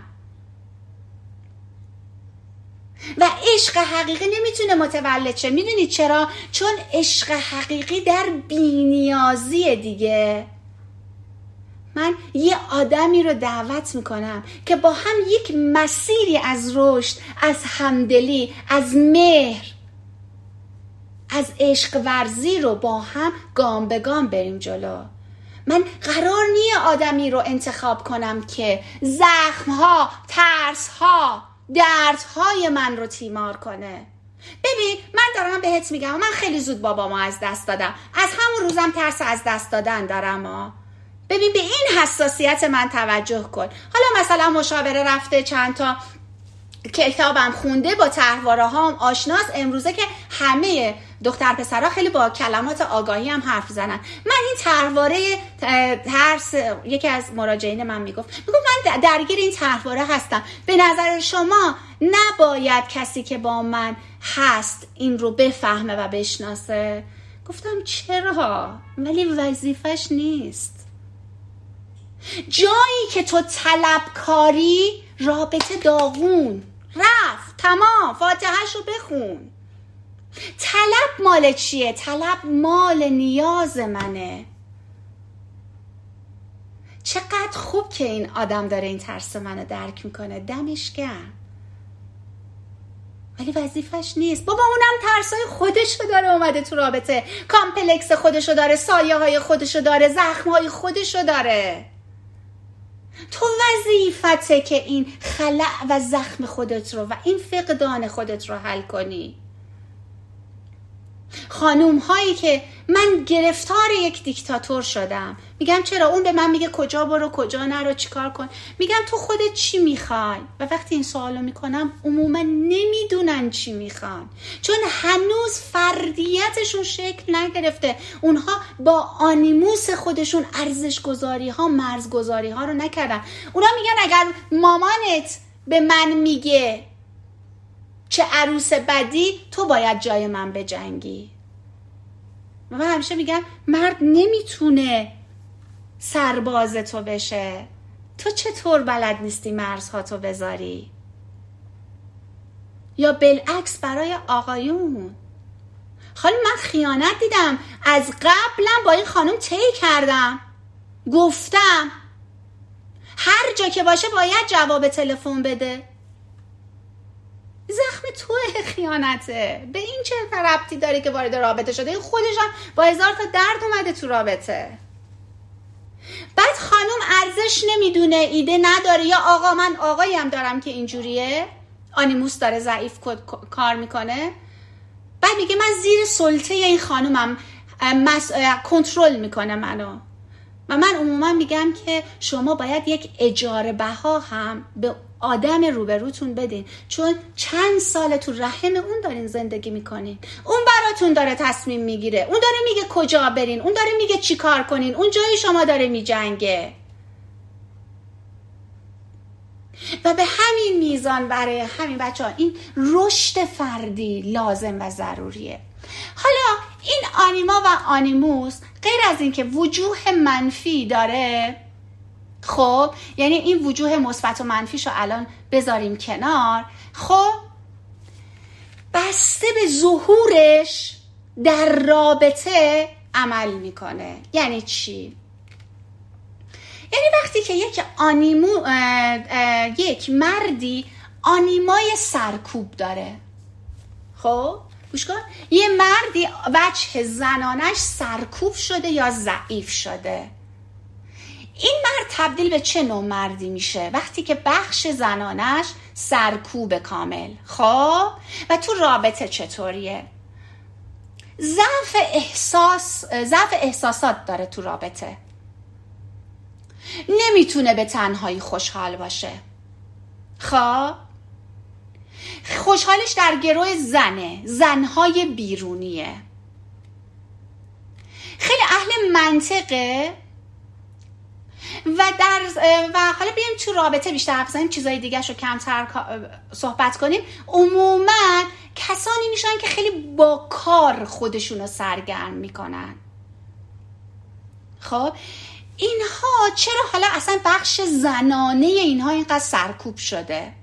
و عشق حقیقی نمیتونه متولد شه. میدونید چرا؟ چون عشق حقیقی در بی‌نیازیه دیگه. من یه آدمی رو دعوت میکنم که با هم یک مسیری از رشد، از همدلی، از مهر، از عشق ورزی رو با هم گام به گام بریم جلو. من قرار نیه آدمی رو انتخاب کنم که زخمها، ترسها، دردهای من رو تیمار کنه. ببین من دارم بهت میگم، من خیلی زود بابامو از دست دادم، از همون روزم ترس از دست دادن دارم ها. ببین به این حساسیت من توجه کن. حالا مثلا مشاوره رفته، چند تا کتابم خونده، با طرحواره ها هم آشناس، امروزه که همه دختر پسرها خیلی با کلمات آگاهی هم حرف زنن. من این طرحواره ترس، یکی از مراجعین من میگفت میگفت من درگیر این طرحواره هستم، به نظر شما نباید کسی که با من هست این رو بفهمه و بشناسه؟ گفتم چرا؟ ولی وظیفش نیست. جایی که تو طلبکاری، رابطه داغون، رفت، تمام، فاتحه‌شو بخون. طلب مال چیه؟ طلب مال نیاز منه. چقدر خوب که این آدم داره این ترس منو درک میکنه، دمش گرم. ولی وظیفش نیست. بابا اونم ترسای خودشو داره، اومده تو رابطه، کامپلکس خودشو داره، سایه های خودشو داره، زخم های خودشو داره. تو وظیفته که این خلأ و زخم خودت رو و این فقدان خودت رو حل کنی. خانوم هایی که من گرفتار یک دیکتاتور شدم، میگم چرا؟ اون به من میگه کجا برو کجا نرو چیکار کن، میگم تو خودت چی میخوای؟ و وقتی این سوالو میکنم عموما نمیدونن چی میخوان، چون هنوز فردیتشون شکل نگرفته. اونها با آنیموس خودشون ارزش گذاری ها مرز گذاری ها رو نکردن. اونا میگن اگر مامانت به من میگه چه عروس بدی، تو باید جای من بجنگی. و من همیشه میگم مرد نمیتونه سرباز تو بشه. تو چطور بلد نیستی مرزهاتو بذاری؟ یا بالعکس برای آقایون. خاله من خیانت دیدم، از قبلم با این خانم طی کردم، گفتم هر جا که باشه باید جواب تلفن بده. زخم توه خیانته، به این چه ربطی داره که وارد رابطه شده؟ این خودش هم با هزار تا درد اومده تو رابطه. بعد خانم ارزش نمیدونه، ایده نداره، یا آقا من آقایی هم دارم که اینجوریه، آنیموس داره ضعیف کار میکنه، بعد میگه من زیر سلطه این خانومم، مس... کنترل میکنه منو. و من عموما میگم که شما باید یک اجاره بها هم به آدم روبروتون بدین، چون چند سال تو رحم اون دارین زندگی میکنین، اون براتون داره تصمیم میگیره، اون داره میگه کجا برین، اون داره میگه چی کار کنین، اون جای شما داره میجنگه. و به همین میزان برای همین بچه ها این رشد فردی لازم و ضروریه. حالا این آنیما و آنیموس غیر از این که وجوه منفی داره، خب یعنی این وجوه مثبت و منفیشو الان بذاریم کنار، خب بسته به ظهورش در رابطه عمل میکنه. یعنی چی؟ یعنی وقتی که یک آنیمو اه اه یک مردی آنیمای سرکوب داره، خب گوش کن، یه مردی وجه زنانش سرکوب شده یا ضعیف شده، این مرد تبدیل به چه نوع مردی میشه؟ وقتی که بخش زنانش سرکوب کامل. خب و تو رابطه چطوریه؟ ضعف احساس ضعف احساسات داره تو رابطه، نمیتونه به تنهایی خوشحال باشه. خب خوشحالش در گروه زنه، زنهای بیرونیه، خیلی اهل منطقه و در و حالا بیایم تو رابطه بیشتر حرف بزنیم، چیزای دیگه شو کمتر صحبت کنیم. عموما کسانی میشن که خیلی با کار خودشون رو سرگرم میکنن. خب اینها چرا حالا اصلا بخش زنانه اینها اینقدر سرکوب شده؟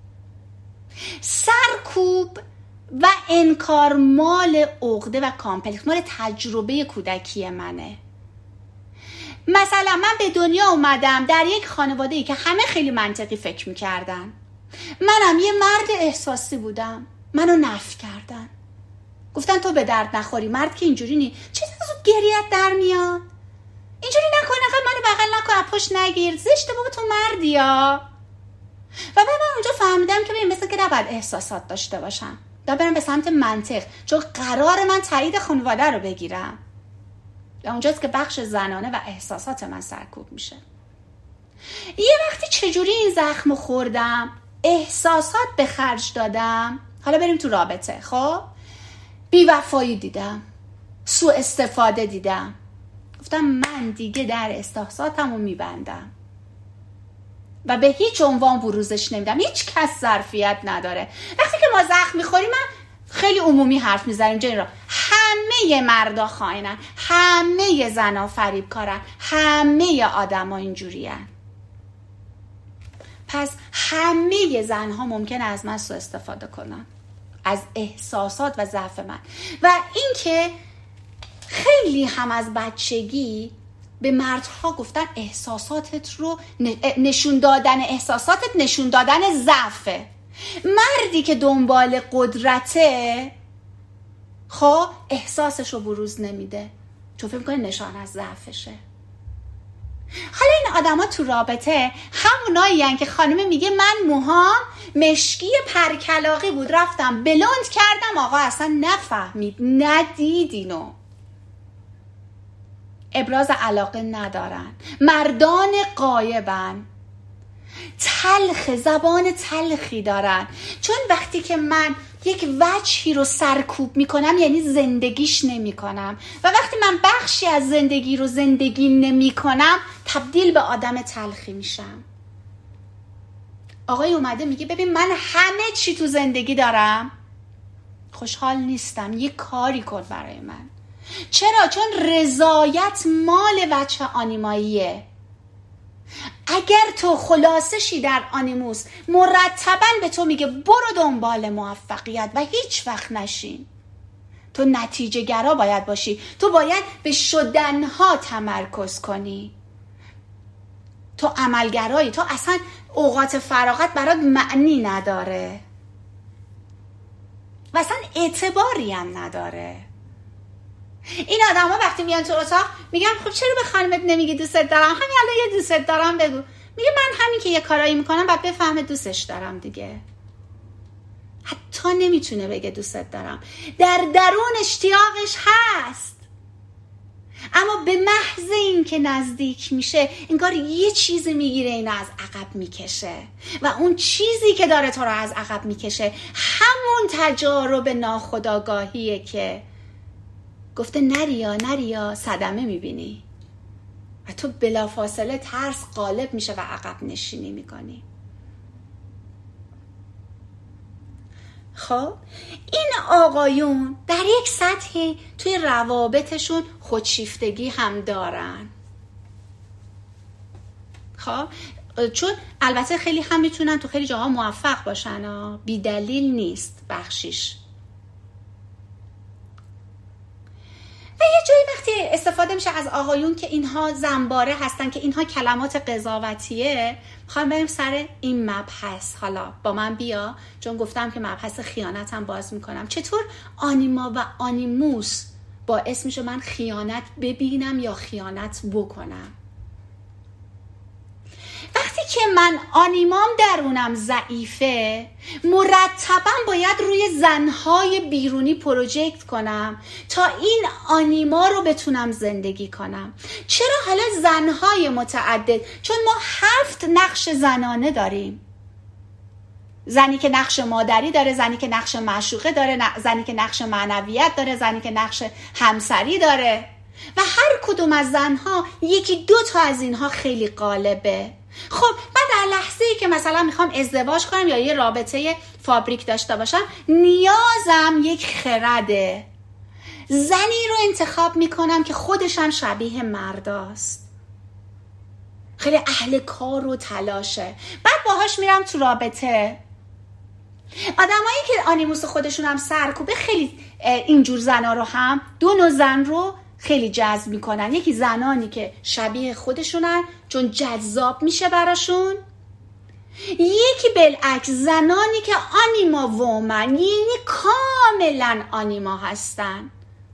سرکوب و انکار مال عقده و کامپلکس، مال تجربه کودکی منه. مثلا من به دنیا اومدم در یک خانواده‌ای که همه خیلی منطقی فکر میکردن، منم یه مرد احساسی بودم، منو نفی کردن، گفتن تو به درد نخوری، مرد که اینجوری نی، چه زود گریت در میاد، اینجوری نکن، نقل منو بغل نکن، پشت نگیر، زشته بابا تو مردی ها. و بعد من اونجا فهمیدم که ببین مثل که نباید احساسات داشته باشم، دا برم به سمت منطق، چون قرار من تایید خانواده رو بگیرم. و اونجاست که بخش زنانه و احساسات من سرکوب میشه. یه وقتی چجوری این زخم خوردم، احساسات به خرج دادم، حالا بریم تو رابطه. خب بی‌وفایی دیدم، سوء استفاده دیدم، گفتم من دیگه در احساساتم رو میبندم و به هیچ عنوان بروزش نمیدم، هیچ کس ظرفیت نداره. وقتی که ما زخم میخوریم، من خیلی عمومی حرف میزنیم جنی را، همه مردا خائنن، همه زنا فریبکارن، همه آدما اینجورین، پس همه زنها ممکنه از من سوء استفاده کنن، از احساسات و ضعف من. و اینکه خیلی هم از بچگی به مردها گفتن احساساتت رو نشون دادن احساساتت نشون دادن ضعفه. مردی که دنبال قدرته خب احساسش رو بروز نمیده، چون فکر میکنه نشان از ضعفشه. حالا این آدما تو رابطه همونایین که خانم میگه من موهام مشکی پرکلاقی بود رفتم بلوند کردم، آقا اصلا نفهمید، ندید اینو، ابراز علاقه ندارن، مردان غایبن، تلخ، زبان تلخی دارن. چون وقتی که من یک وجهی رو سرکوب میکنم یعنی زندگیش نمیکنم، و وقتی من بخشی از زندگی رو زندگی نمیکنم تبدیل به آدم تلخی میشم. آقای اومده میگه ببین من همه چی تو زندگی دارم، خوشحال نیستم، یه کاری کن برای من. چرا؟ چون رضایت مال وجه آنیماییه. اگر تو خلاصشی در آنیموس مرتباً به تو میگه برو دنبال موفقیت و هیچ وقت نشین، تو نتیجه گرا باید باشی، تو باید به شدنها تمرکز کنی، تو عملگرایی، تو اصلا اوقات فراغت برات معنی نداره و اصلا اعتباری هم نداره. این آدم ها وقتی میان تو اتاق میگن خب چرا به خانمت نمیگی دوستت دارم؟ همین الان یه دوستت دارم بگو. میگه من همین که یه کارایی میکنم بعد بفهمه دوستش دارم دیگه. حتی نمیتونه بگه دوستت دارم، در درون اشتیاقش هست، اما به محض این که نزدیک میشه انگار یه چیزی میگیره اینو از عقب میکشه، و اون چیزی که داره تو رو از عقب میکشه همون تجارب ناخودآگاهیه که گفته نریا نریا صدمه میبینی و تو بلافاصله ترس غالب میشه و عقب نشینی میکنی. خب این آقایون در یک سطحی توی روابطشون خودشیفتگی هم دارن. خب چون البته خیلی هم میتونن تو خیلی جاها موفق باشن ها، بی دلیل نیست بخشیش. و یه جایی وقتی استفاده میشه از آقایون که اینها زنباره هستن، که اینها کلمات قضاوتیه، میخوام بریم سر این مبحث. حالا با من بیا، چون گفتم که مبحث خیانتم باز میکنم. چطور آنیما و آنیموس باعث میشه من خیانت ببینم یا خیانت بکنم؟ وقتی که من آنیمام درونم ضعیفه، مرتباً باید روی زنهای بیرونی پروژکت کنم تا این آنیما رو بتونم زندگی کنم. چرا حالا زنهای متعدد؟ چون ما هفت نقش زنانه داریم. زنی که نقش مادری داره، زنی که نقش معشوقه داره، زنی که نقش معنویت داره، زنی که نقش همسری داره، و هر کدوم از زنها یکی دو تا از اینها خیلی غالبه. خب من در لحظه‌ای که مثلا میخوام ازدواج کنم یا یه رابطه فابریک داشته باشم، نیازم یک خرده. زنی رو انتخاب میکنم که خودش هم شبیه مرداست، خیلی اهل کار و تلاشه، بعد باهاش میرم تو رابطه. آدمایی که آنیموس خودشون هم سرکوبه خیلی اینجور زنا رو هم، دو نوع زن رو خیلی جذب میکنن. یکی زنانی که شبیه خودشونن چون جذاب میشه براشون، یکی بالعکس زنانی که آنیما وومن، یعنی کاملا آنیما هستن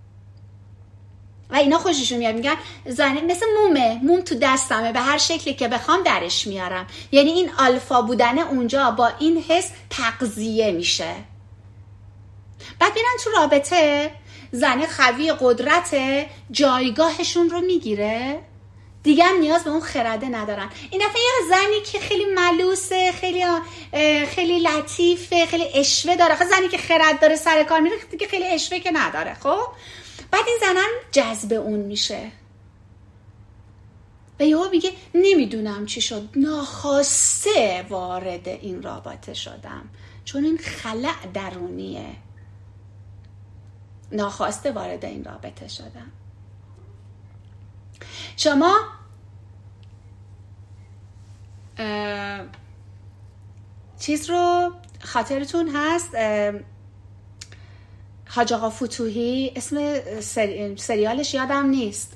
و اینا خوششون میاد، میگن زنه مثل مومه، موم تو دستمه، به هر شکلی که بخوام درش میارم. یعنی این آلفا بودن اونجا با این حس تغذیه میشه. بعد میرن تو رابطه، زنه خوی قدرت جایگاهشون رو میگیره، دیگه هم نیاز به اون خرده ندارن. این دفعه یه زنی که خیلی ملوسه، خیلی خیلی لطیفه، خیلی اشوه داره. خب زنی که خرد داره سر کار میره دیگه خیلی اشوه که نداره. خب بعد این زنم جذب اون میشه و یهو میگه نمیدونم چی شد، ناخواسته وارد این رابطه شدم، چون این خلأ درونیه، ناخواسته وارد این رابطه شدم. شما چیز رو خاطرتون هست، حاج آقا فتوحی، اسم سریالش یادم نیست،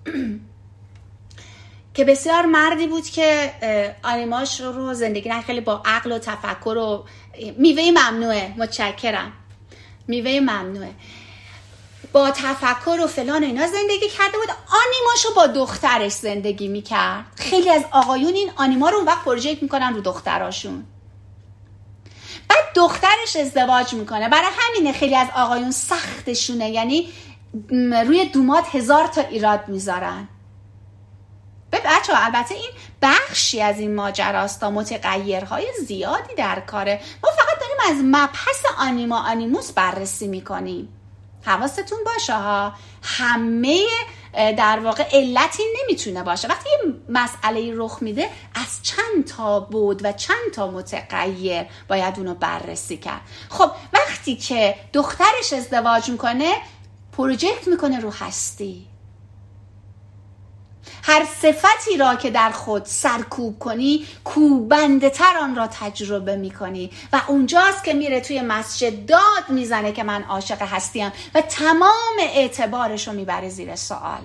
که بسیار مردی بود که آنیماش رو زندگی نه خیلی با عقل و تفکر و میوه ممنوعه، متشکرم، میوه ممنوعه. با تفکر و فلان و اینا زندگی کرده بود، آنیماشو با دخترش زندگی میکرد. خیلی از آقایون این آنیما رو اون وقت پروژکت میکنن رو دختراشون. بعد دخترش ازدواج میکنه. برای همینه خیلی از آقایون سختشونه، یعنی روی دومات هزار تا ایراد میذارن. به بچه ها البته این بخشی از این ماجراست، متغیرهای زیادی در کاره. ما فقط داریم از مبحث آنیما آنیموس بررسی میکنیم. حواستون باشه ها، همه در واقع علتی نمیتونه باشه. وقتی یه مسئله رخ میده از چند تا بود و چند تا متغیر باید اونو بررسی کرد. خب وقتی که دخترش ازدواج میکنه پروژکت میکنه رو هستی. هر صفتی را که در خود سرکوب کنی کوبنده تر آن را تجربه میکنی و اونجاست که میره توی مسجد داد میزنه که من عاشق هستیم و تمام اعتبارش رو میبره زیر سوال.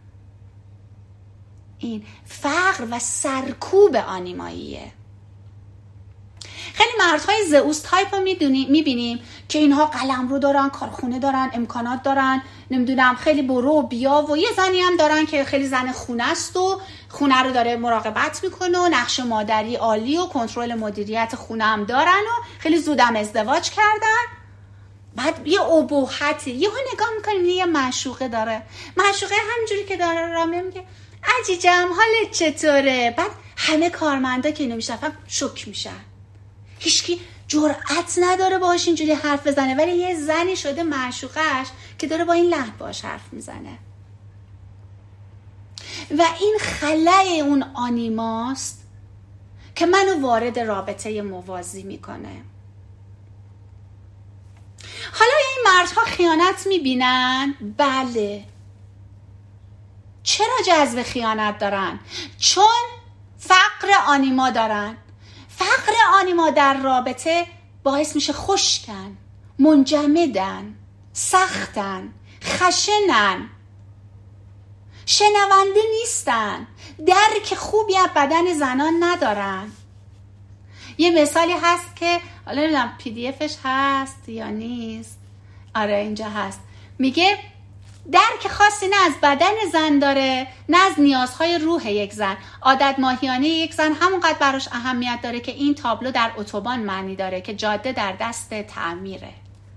این فقر و سرکوب آنیماییه. خیلی مردهای زئوس تایپ رو میبینیم که اینها قلمرو دارن، کارخونه دارن، امکانات دارن، نمیدونم خیلی برو و بیا، و یه زنی هم دارن که خیلی زن خونه است و خونه رو داره مراقبت میکنه و نقش مادری عالی و کنترل مدیریت خونه هم دارن و خیلی زودم ازدواج کردن. بعد یه ابهتی یهو نگاه میکنیم یه معشوقه داره، معشوقه همینجوری که داره را میگه عزیزم حالت چطوره؟ بعد همه کارمندا که اینو میشنون شوک میشن، هیچکی جرأت نداره باهاش اینجوری حرف بزنه، ولی یه زنی شده معشوقش که داره با این لحن باهاش حرف میزنه. و این خلأ اون آنیماست که منو وارد رابطه موازی میکنه. حالا این مردها خیانت میبینن؟ بله. چرا جذب خیانت دارن؟ چون فقر آنیما دارن. فقر آنیما در رابطه باعث میشه خشکن، منجمدن، سختن، خشنن، شنونده نیستن، درک خوبی از بدن زنان ندارن. یه مثالی هست که حالا نمیدونم پی دی افش هست یا نیست، آره اینجا هست، میگه درک خاصی نه از بدن زن داره نه از نیازهای روح یک زن. عادت ماهیانه یک زن همونقدر براش اهمیت داره که این تابلو در اتوبان معنی داره که جاده در دست تعمیره.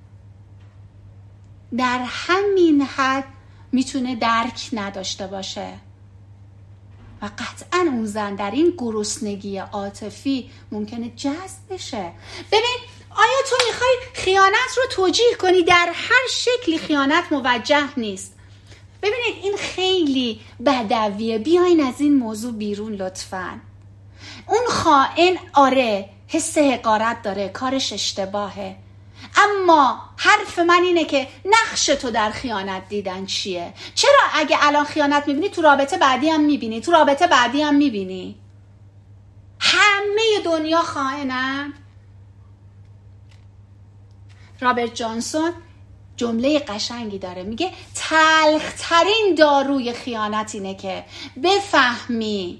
در همین حد میتونه درک نداشته باشه و قطعا اون زن در این گرسنگی عاطفی ممکنه جذب بشه. ببین آیا تو میخوای خیانت رو توجیه کنی؟ در هر شکلی خیانت موجه نیست. ببینید این خیلی بدویه، بیاین از این موضوع بیرون لطفاً. اون خائن آره حس حقارت داره، کارش اشتباهه، اما حرف من اینه که نقش تو در خیانت دیدن چیه؟ چرا اگه الان خیانت میبینی تو رابطه بعدی هم میبینی، تو رابطه بعدی هم میبینی؟ همه دنیا خائنن. رابرت جانسون جمله قشنگی داره، میگه تلخترین داروی خیانت اینه که بفهمی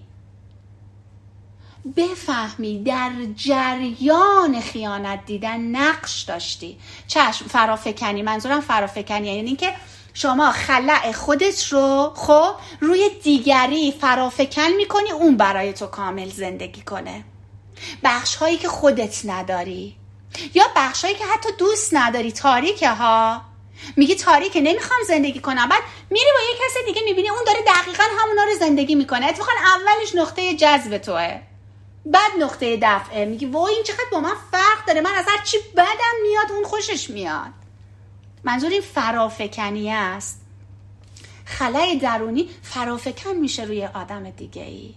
بفهمی در جریان خیانت دیدن نقش داشتی. چشم فرافکنی، منظورم فرافکنی یعنی که شما خلأ خودت رو خب روی دیگری فرافکن میکنی اون برای تو کامل زندگی کنه. بخش هایی که خودت نداری یا بخش هایی که حتی دوست نداری، تاریکه ها، میگی تاریکه نمیخوام زندگی کنم، بعد میری با یک کس دیگه میبینی اون داره دقیقا همونا رو زندگی میکنه. اتفاقا اولش نقطه جذب توه، بعد نقطه دفعه، میگی وای این چقدر با من فرق داره، من از هر چی بدم میاد اون خوشش میاد. منظور این فرافکنی است. خلأ درونی فرافکن میشه روی آدم دیگه ای.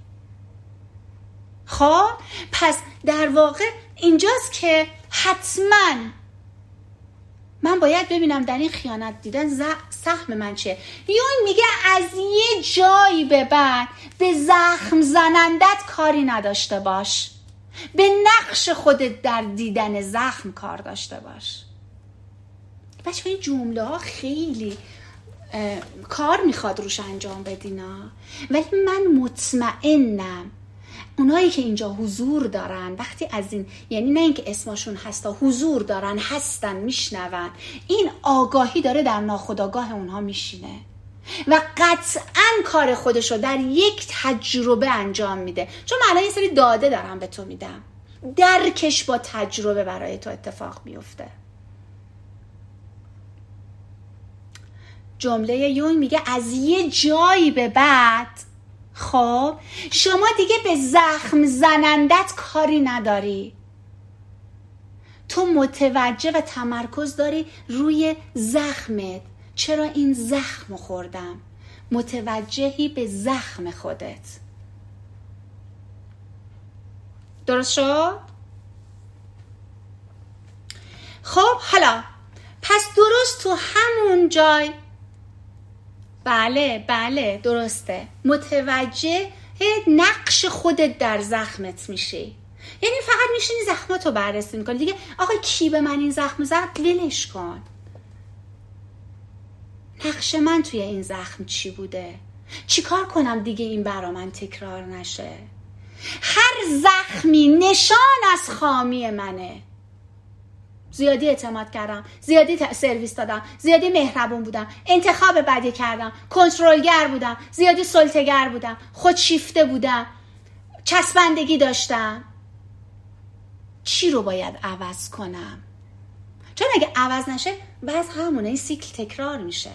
خب پس در واقع اینجاست که حتما من باید ببینم در این خیانت دیدن سهم من چیه. یون میگه از یه جایی به بعد به زخم زنندت کاری نداشته باش، به نقش خودت در دیدن زخم کار داشته باش. بچه این جمله ها خیلی کار میخواد روش انجام بدینا، ولی من مطمئنم اونایی که اینجا حضور دارن وقتی از این، یعنی نه اینکه اسمشون هستا، حضور دارن، هستن، میشنون، این آگاهی داره در ناخودآگاه اونها میشینه و قطعاً کار خودشو در یک تجربه انجام میده. چون من الان یه سری داده دارم به تو میدم، درکش با تجربه برای تو اتفاق میفته. جمله یونگ میگه از یه جایی به بعد خب شما دیگه به زخم زنندت کاری نداری، تو متوجه و تمرکز داری روی زخمت. چرا این زخم خوردم؟ متوجهی به زخم خودت. درست شد؟ خب حالا پس درست تو همون جای، بله بله درسته، متوجه نقش خودت در زخمت میشی. یعنی فقط میشینی زخمتو بررسی میکنی دیگه. آقا کی به من این زخم زد؟ ولش کن. نقش من توی این زخم چی بوده؟ چی کار کنم دیگه این برا من تکرار نشه؟ هر زخمی نشان از خامی منه. زیادی اعتماد کردم، زیادی سرویس دادم، زیادی مهربون بودم، انتخاب بدی کردم، کنترلگر بودم، زیادی سلطه‌گر بودم، خودشیفته بودم، چسبندگی داشتم. چی رو باید عوض کنم؟ چون اگه عوض نشه باز همونه، این سیکل تکرار میشه.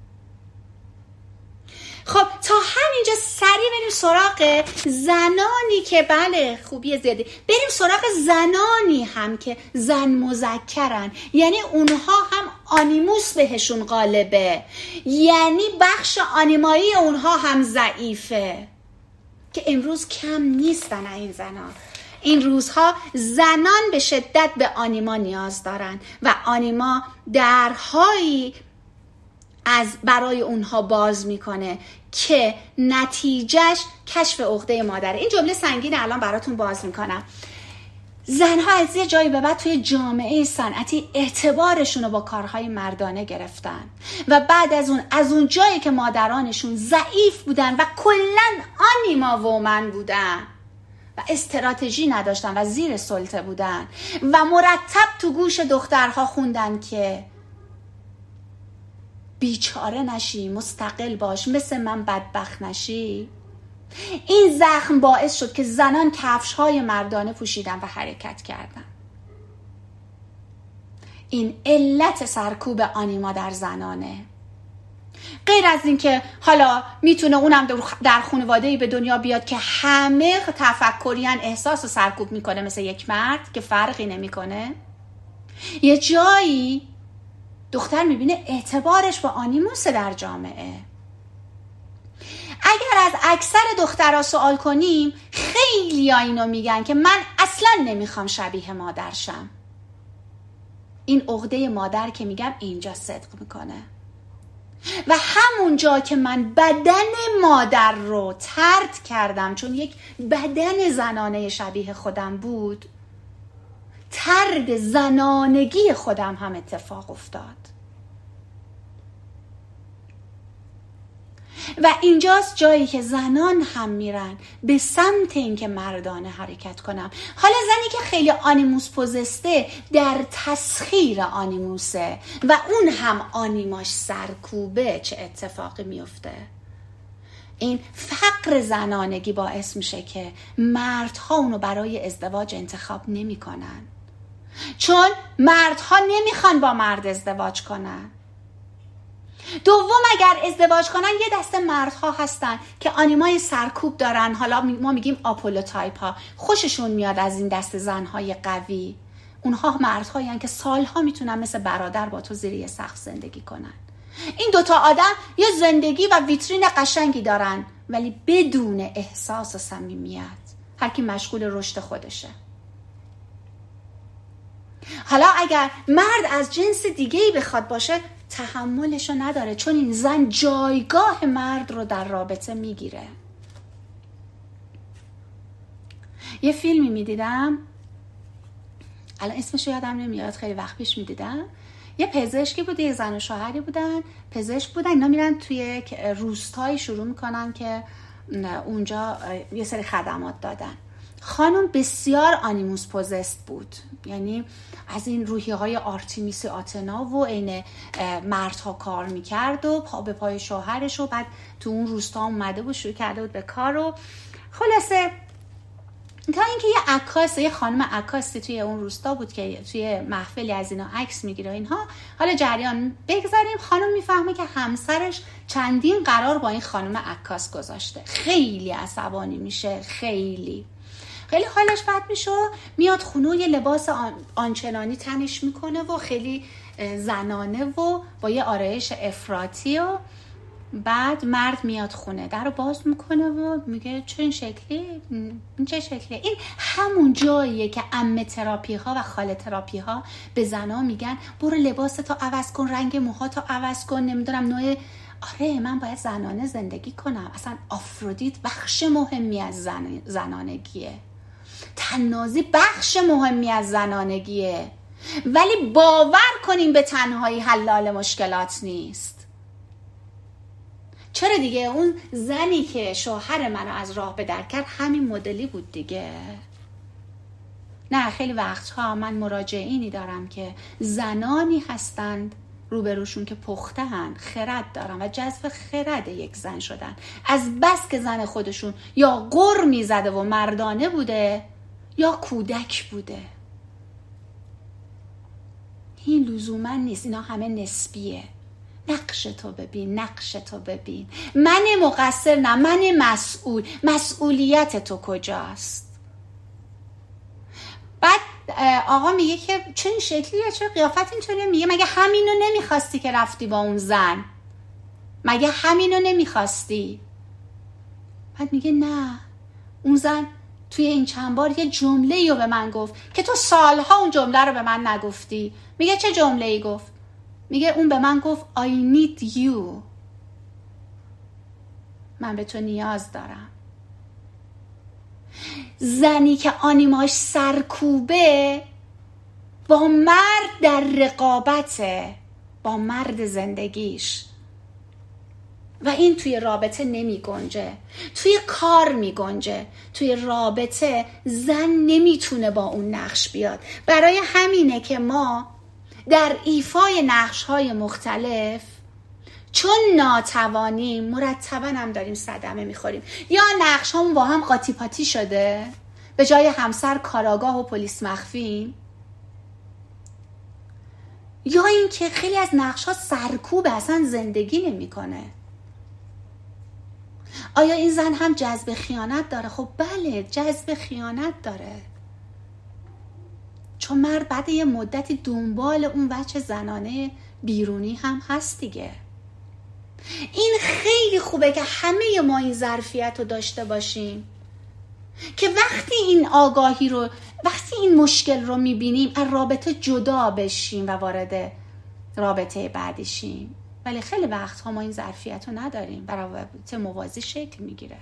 خب تا همینجا سریع بریم سراغ زنانی که بله خوبی زیادی، بریم سراغ زنانی هم که زن مذکرن، یعنی اونها هم آنیموس بهشون غالبه، یعنی بخش آنیمایی اونها هم ضعیفه که امروز کم نیستن. این زنان این روزها زنان به شدت به آنیما نیاز دارن و آنیما درهایی از برای اونها باز میکنه که نتیجهش کشف عقده مادره. این جمله سنگین الان براتون باز میکنم. زنها از یه جایی به بعد توی جامعه صنعتی اعتبارشون رو با کارهای مردانه گرفتن و بعد از اون از اون جایی که مادرانشون ضعیف بودن و کلن آنیما وومن بودن و استراتژی نداشتن و زیر سلطه بودن و مرتب تو گوش دخترها خوندن که بیچاره نشی، مستقل باش، مثل من بدبخت نشی. این زخم باعث شد که زنان کفش‌های مردانه پوشیدن و حرکت کردن. این علت سرکوب آنیما در زنانه. غیر از این که حالا میتونه اونم در خانواده‌ای به دنیا بیاد که همه تفکریان احساس و سرکوب میکنه مثل یک مرد که فرقی نمیکنه. یه جایی دختر میبینه اعتبارش با آنیموس در جامعه. اگر از اکثر دخترها سوال کنیم خیلی ها اینو میگن که من اصلا نمیخوام شبیه مادر شم. این عقده مادر که میگم اینجا صدق میکنه و همون جا که من بدن مادر رو طرد کردم چون یک بدن زنانه شبیه خودم بود، طرد زنانگی خودم هم اتفاق افتاد. و اینجاست جایی که زنان هم میرن به سمت اینکه مردانه حرکت کنم. حالا زنی که خیلی آنیموس پوزسته در تسخیر آنیموسه و اون هم آنیماش سرکوبه، چه اتفاقی میفته؟ این فقر زنانگی باعث میشه که مردها اونو برای ازدواج انتخاب نمی کنن، چون مردها نمیخوان با مرد ازدواج کنن. دوم اگر ازدواج کنن یه دسته مردها هستن که آنیمای سرکوب دارن، حالا ما میگیم آپولو تایپ ها، خوششون میاد از این دسته زنهای قوی. اونها مردهایی هستن که سالها میتونن مثل برادر با تو زیر یه سقف زندگی کنن. این دوتا آدم یه زندگی و ویترین قشنگی دارن ولی بدون احساس و صمیمیت، هر کی مشغول رشد خودشه. حالا اگر مرد از جنس دیگه‌ای بخواد باشه تحملشو نداره، چون این زن جایگاه مرد رو در رابطه میگیره. یه فیلمی میدیدم الان اسمشو یادم نمیاد، خیلی وقت پیش میدیدم. یه پزشکی بود، یه زن و شوهری بودن، پزشک بودن، اینا میرن توی روستایی شروع میکنن که اونجا یه سری خدمات دادن. خانم بسیار آنیموس پوزست بود، یعنی از این روحیه های آرتیمیس آتنا و عین مردها کار میکرد و پا به پای شوهرش و بعد تو اون روستا اومده بود شروع کرده بود به کار. و خلاصه تا اینکه یه عکاس، یه خانم عکاسی توی اون روستا بود که توی محفلی از اینا عکس میگیره اینها. حالا جریان بگذاریم، خانم میفهمه که همسرش چندین قرار با این خانم عکاس گذاشته، خیلی عصبانی میشه، خیلی خیلی حالش بد میشه، میاد خونه و یه لباس آنچنانی تنش میکنه و خیلی زنانه و با یه آرایش افراطی و بعد مرد میاد خونه در رو باز میکنه و میگه چه این شکلی؟ این چه شکلیه؟ این همون جاییه که عمه تراپی ها و خاله تراپی ها به زنا میگن برو لباستو عوض کن، رنگ موهاتو عوض کن، نمیدونم نوع. آره من باید زنانه زندگی کنم. اصلا آفرودیت بخش مهمی از زن... زنانگیه، تنازی بخش مهمی از زنانگیه، ولی باور کنیم به تنهایی حلال مشکلات نیست. چرا دیگه؟ اون زنی که شوهر منو از راه به در کرد همین مدلی بود دیگه. نه خیلی وقتها من مراجعینی دارم که زنانی هستند روبروشون که پخته هن، خرد دارن و جذب خرد یک زن شدن، از بس که زن خودشون یا غر میزده و مردانه بوده یا کودک بوده. این لزوما نیست، اینا همه نسبیه. نقش تو ببین، نقش تو ببین، من مقصر نه، من مسئول، مسئولیت تو کجاست؟ بعد آقا میگه که چه این شکلیه، چه قیافت اینطوریه؟ میگه مگه همینو نمیخواستی که رفتی با اون زن؟ مگه همینو نمیخواستی؟ بعد میگه نه، اون زن توی این چند بار یه جمله‌ای رو به من گفت که تو سالها اون جمله رو به من نگفتی. میگه چه جمله‌ای گفت؟ میگه اون به من گفت I need you، من به تو نیاز دارم. زنی که آنیماش سرکوبه با مرد در رقابته، با مرد زندگیش، و این توی رابطه نمی گنجه، توی کار می گنجه، توی رابطه زن نمیتونه با اون نقش بیاد. برای همینه که ما در ایفای نقش‌های مختلف چون ناتوانیم مرتباً هم داریم صدمه میخوریم. یا نقش‌هامون با هم قاطی پاتی شده، به جای همسر کاراگاه و پلیس مخفی، یا اینکه خیلی از نقش‌ها سرکوب، اصلا زندگی نمی‌کنه. آیا این زن هم جذب خیانت داره؟ خب بله، جذب خیانت داره، چون مرد بعد یه مدتی دنبال اون وجه زنانه بیرونی هم هست دیگه. این خیلی خوبه که همه ما این ظرفیت رو داشته باشیم که وقتی این آگاهی رو، وقتی این مشکل رو میبینیم از رابطه جدا بشیم و وارد رابطه بعدی شیم. ولی خیلی وقتها ما این ظرفیت رو نداریم، برای رابطه موازی شکل میگیره.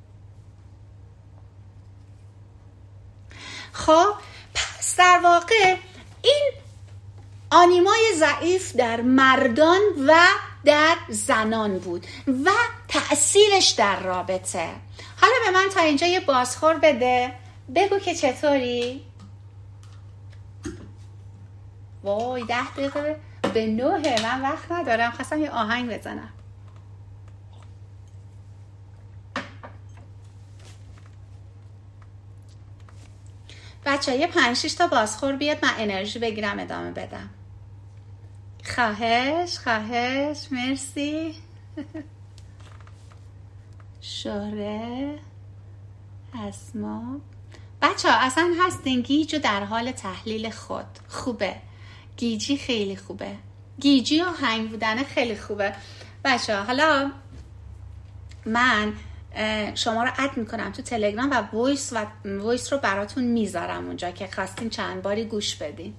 خب پس در واقع این آنیمای ضعیف در مردان و در زنان بود و تأثیرش در رابطه. حالا به من تا اینجا یه بازخور بده، بگو که چطوری؟ وای ده دقیقه به نوه، من وقت ندارم، خواستم یه آهنگ بزنم. بچه یه پنج شیش تا بازخور بیاد، من انرژی بگیرم ادامه بدم. خواهش خواهش مرسی. شهره اسما بچه ها اصلا هستین گیجو در حال تحلیل خود خوبه، گیجی خیلی خوبه، گیجی و هنگ بودن خیلی خوبه. بچه ها حالا من شما رو اد میکنم تو تلگرام و وایس و وایس رو براتون میذارم اونجا که خواستین چند باری گوش بدین،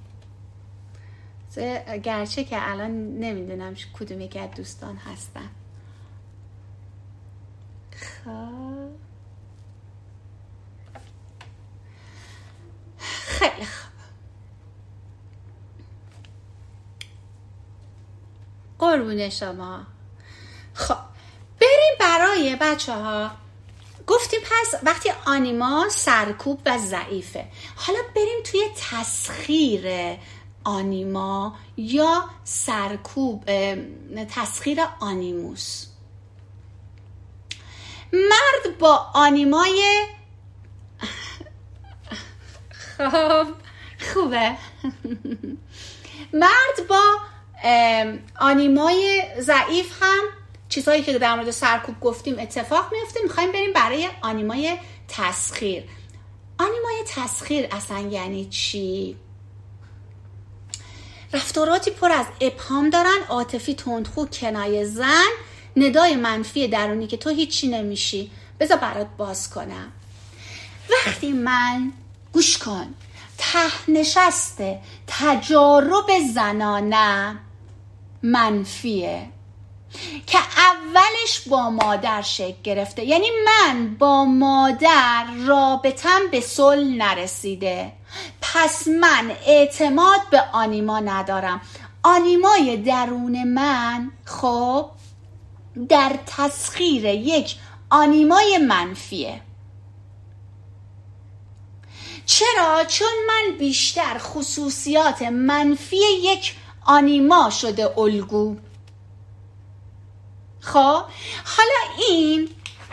گرچه که الان نمیدونم کدوم یکی از دوستان هستن. خب خیلی خوب، قربون شما. خب بریم برای بچه ها گفتیم پس وقتی آنیما سرکوب و ضعیفه، حالا بریم توی تسخیر آنیما یا سرکوب تسخیر آنیموس. مرد با آنیمای خب خوبه مرد با آنیمای ضعیف هم چیزهایی که در مورد سرکوب گفتیم اتفاق میفته. میخوایم بریم برای آنیمای تسخیر. آنیمای تسخیر اصلا یعنی چی؟ رفتاراتی پر از ابهام دارن، عاطفی، تندخو، کنایه زن، ندای منفی درونی که تو هیچی نمیشی. بذار برات باز کنم. وقتی من گوش کن ته نشسته تجارب زنانه منفیه که اولش با مادر شکل گرفته، یعنی من با مادر رابطم به صلح نرسیده، پس من اعتماد به آنیما ندارم. آنیمای درون من خب در تسخیر یک آنیمای منفیه. چرا؟ چون من بیشتر خصوصیات منفی یک آنیما شده الگو. خب حالا این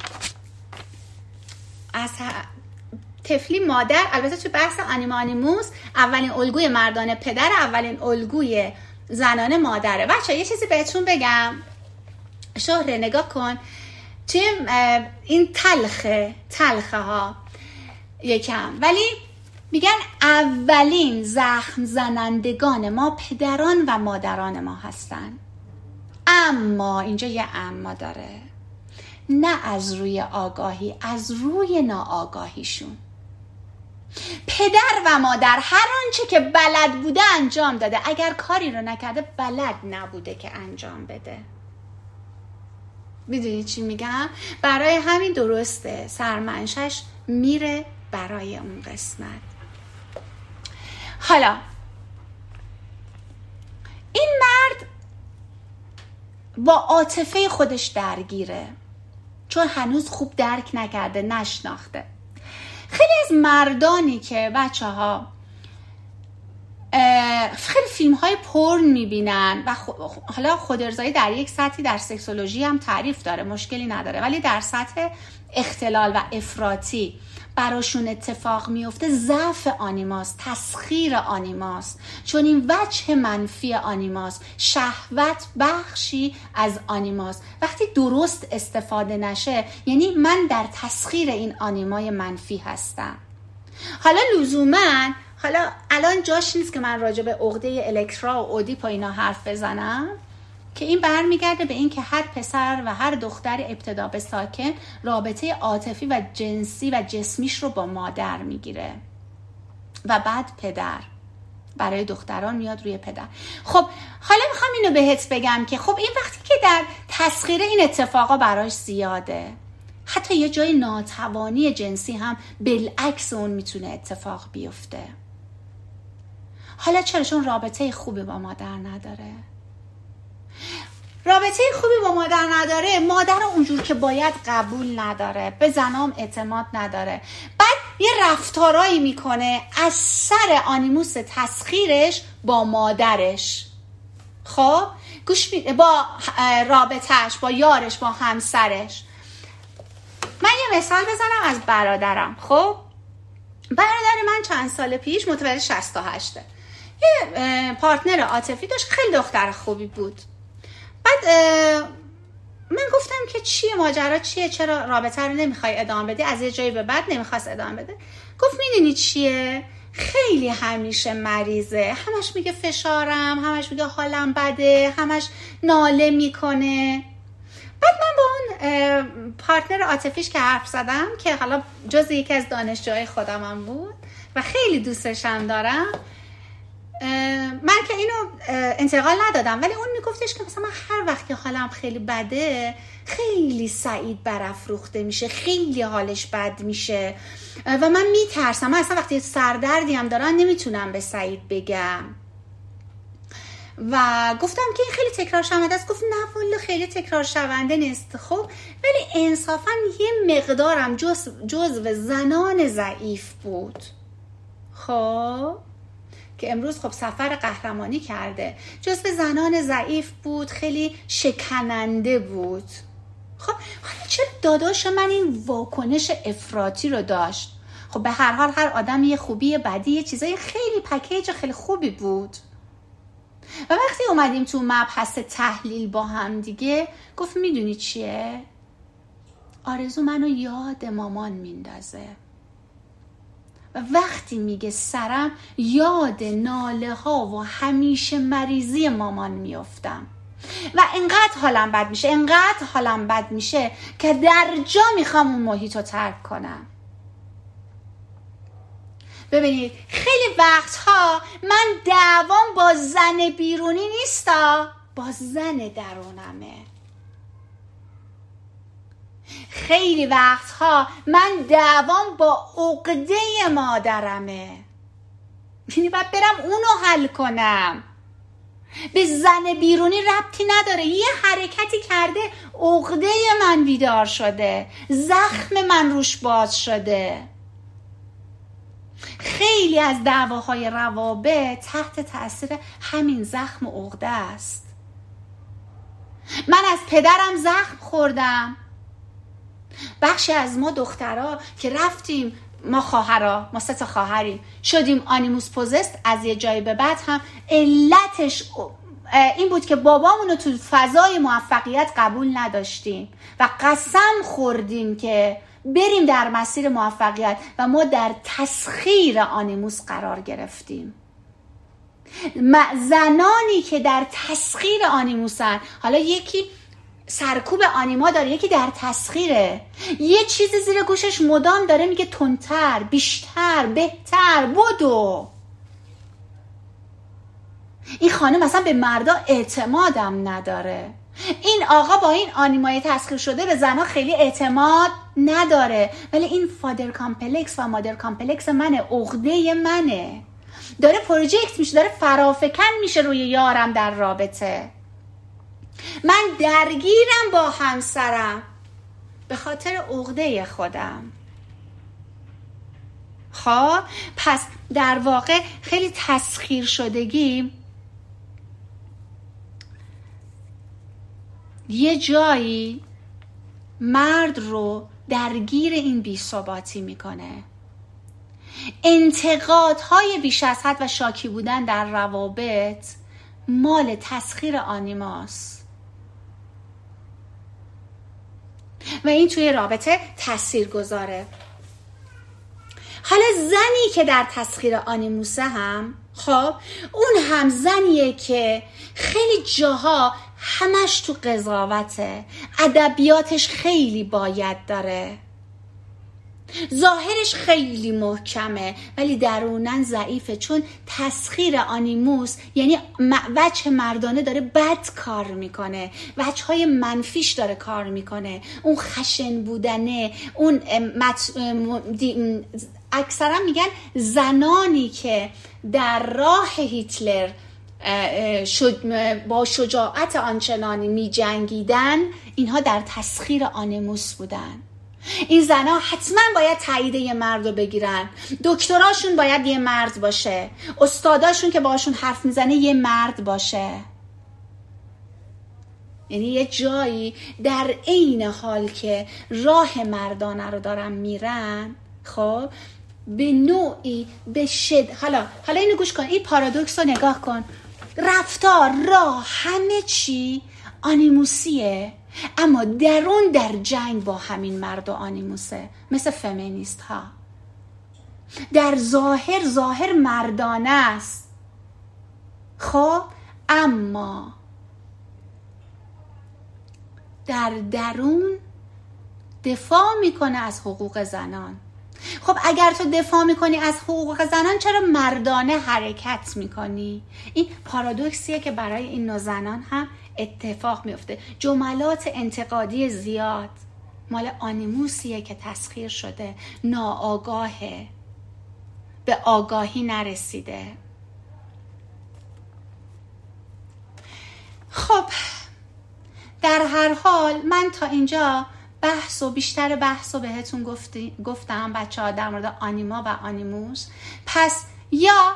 از طفلی مادر، البته تو بحث آنیما آنیموس اولین الگوی مردانه پدر، اولین الگوی زنانه مادره. بچه یه چیزی بهتون بگم، شهره نگاه کن، توی این تلخه تلخه ها یکم، ولی میگن اولین زخم زنندگان ما پدران و مادران ما هستن. اما اینجا یه اما داره، نه از روی آگاهی، از روی ناآگاهیشون. پدر و مادر هر آنچه که بلد بوده انجام داده، اگر کاری رو نکرده بلد نبوده که انجام بده. میدونی چی میگم؟ برای همین درسته سرمنشش میره برای اون قسمت. حالا این مرد با عاطفه خودش درگیره، چون هنوز خوب درک نکرده، نشناخته. خیلی از مردانی که بچه ها خیلی فیلم های پورن میبینن و حالا خودارضایی در یک سطحی در سکسولوژی هم تعریف داره، مشکلی نداره، ولی در سطح اختلال و افراطی براشون اتفاق میفته ضعف آنیماست، تسخیر آنیماست، چون این وجه منفی آنیماست، شهوت بخشی از آنیماست. وقتی درست استفاده نشه یعنی من در تسخیر این آنیمای منفی هستم. حالا لزوماً حالا الان جاش نیست که من راجع به عقده الکترا و اودیپ و اینا حرف بزنم، که این برمیگرده به این که هر پسر و هر دختر ابتدا به ساکن رابطه عاطفی و جنسی و جسمیش رو با مادر میگیره و بعد پدر، برای دختران میاد روی پدر. خب حالا میخوام اینو بهت بگم که خب این وقتی که در تسخیر این اتفاقا براش زیاده، حتی یه جای ناتوانی جنسی هم بالعکس اون میتونه اتفاق بیفته. حالا چرا؟ چون رابطه خوبی با مادر نداره. رابطه خوبی با مادر نداره، مادر رو اونجور که باید قبول نداره، به زنام اعتماد نداره، بعد یه رفتارایی میکنه از سر آنیموس تسخیرش با مادرش. خب گوش می... با رابطهش با یارش، با همسرش. من یه مثال بزنم از برادرم. خب برادر من چند سال پیش متولد شصت و هشت، یه پارتنر عاطفی داشت، خیلی دختر خوبی بود. بعد من گفتم که چیه ماجرا، چیه، چرا رابطه رو نمیخوای ادامه بدی؟ از یه جایی به بعد نمیخواست ادامه بده. گفت میدونی چیه، خیلی همیشه مریضه، همش میگه فشارم، همش میگه حالم بده، همش ناله میکنه. بعد من با اون پارتنر عاطفیش که حرف زدم، که حالا جز یکی از دانشجوهای خودم هم بود و خیلی دوستشم دارم، من که اینو انتقال ندادم، ولی اون میگفتش که مثلا من هر وقت که حالم خیلی بده خیلی سعید برافروخته میشه، خیلی حالش بد میشه و من میترسم، من اصلا وقتی سردردی هم دارم نمیتونم به سعید بگم. و گفتم که این خیلی تکرار شونده است. گفت نه والا خیلی تکرار شونده نیست. خب ولی انصافا یه مقدارم جز جزو زنان ضعیف بود. خب که امروز خب سفر قهرمانی کرده، جزو زنان ضعیف بود، خیلی شکننده بود. خب حالا چرا داداش من این واکنش افراطی رو داشت؟ خب به هر حال هر آدم یه خوبی یه بدی یه چیزای خیلی پکیج خیلی خوبی بود. و وقتی اومدیم تو مبحث تحلیل با هم دیگه، گفت میدونی چیه؟ آرزو منو یاد مامان میندازه و وقتی میگه سرم یاد ناله ها و همیشه مریضی مامان میافتم و انقدر حالم بد میشه انقدر حالم بد میشه که در جا میخوام اون محیط رو ترک کنم. ببینید خیلی وقتها من دعوام با زن بیرونی نیستا، با زن درونمه. خیلی وقتها من دعوام با عقده مادرمه، یعنی باید برم اونو حل کنم. به زن بیرونی ربطی نداره. یه حرکتی کرده عقده من بیدار شده، زخم من روش باز شده. خیلی از دعواهای روابط تحت تأثیر همین زخم و عقده است. من از پدرم زخم خوردم. بخشی از ما دخترها که رفتیم، ما خواهرها، ما سه تا خواهریم، شدیم آنیموس پوزست، از یه جایی به بعد هم علتش این بود که بابامون رو تو فضای موفقیت قبول نداشتیم و قسم خوردیم که بریم در مسیر موفقیت و ما در تسخیر آنیموس قرار گرفتیم. زنانی که در تسخیر آنیموسن، حالا یکی سرکوب آنیما داره، یکی در تسخیره، یه چیزی زیر گوشش مدام داره میگه تندتر، بیشتر، بهتر، بدو. این خانم مثلا به مردا اعتمادم نداره. این آقا با این آنیمای تسخیر شده به زنها خیلی اعتماد نداره، ولی این فادر کامپلکس و مادر کامپلکس منه، عقده منه، داره پروژکت میشه، داره فرافکن میشه روی یارم در رابطه. من درگیرم با همسرم به خاطر عقده خودم. خب پس در واقع خیلی تسخیر شدگی یه جایی مرد رو درگیر این بی‌ثباتی میکنه. انتقادهای بیش از حد و شاکی بودن در روابط مال تسخیر آنیماست و این توی رابطه تأثیر گذاره. حالا زنی که در تسخیر آنیموسه هم، خب اون هم زنیه که خیلی جاها همش تو قضاوته، ادبیاتش خیلی باید داره، ظاهرش خیلی محکمه ولی درونن ضعیفه، چون تسخیر آنیموس یعنی وجه مردانه داره بد کار میکنه، وجه های منفیش داره کار میکنه، اون خشن بودنه، اون مت... اکثرا میگن زنانی که در راه هیتلر با شجاعت آنچنانی می جنگیدن، اینها در تسخیر آنیموس بودن. این زنها حتما باید تایید یه مرد رو بگیرن، دکتراشون باید یه مرد باشه، استاداشون که باشون حرف میزنه یه مرد باشه. یعنی یه جایی در عین حال که راه مردانه رو دارن میرن، خب به نوعی به شد حالا حالا اینو گوش کن، این پارادوکس رو نگاه کن، رفتار، راه، همه چی آنیموسیه، اما درون در جنگ با همین مرد و آنیموسه، مثل فمینیست ها. در ظاهر ظاهر مردانه است، خب اما در درون دفاع میکنه از حقوق زنان. خب اگر تو دفاع میکنی از حقوق زنان، چرا مردانه حرکت میکنی؟ این پارادوکسیه که برای این نوع زنان هم اتفاق میفته. جملات انتقادی زیاد مال آنیموسیه که تسخیر شده، ناآگاهه، به آگاهی نرسیده. در هر حال من تا اینجا بحث و بیشتر بحث رو بهتون گفتی، گفتم بچه ها در مورد آنیما و آنیموس. پس یا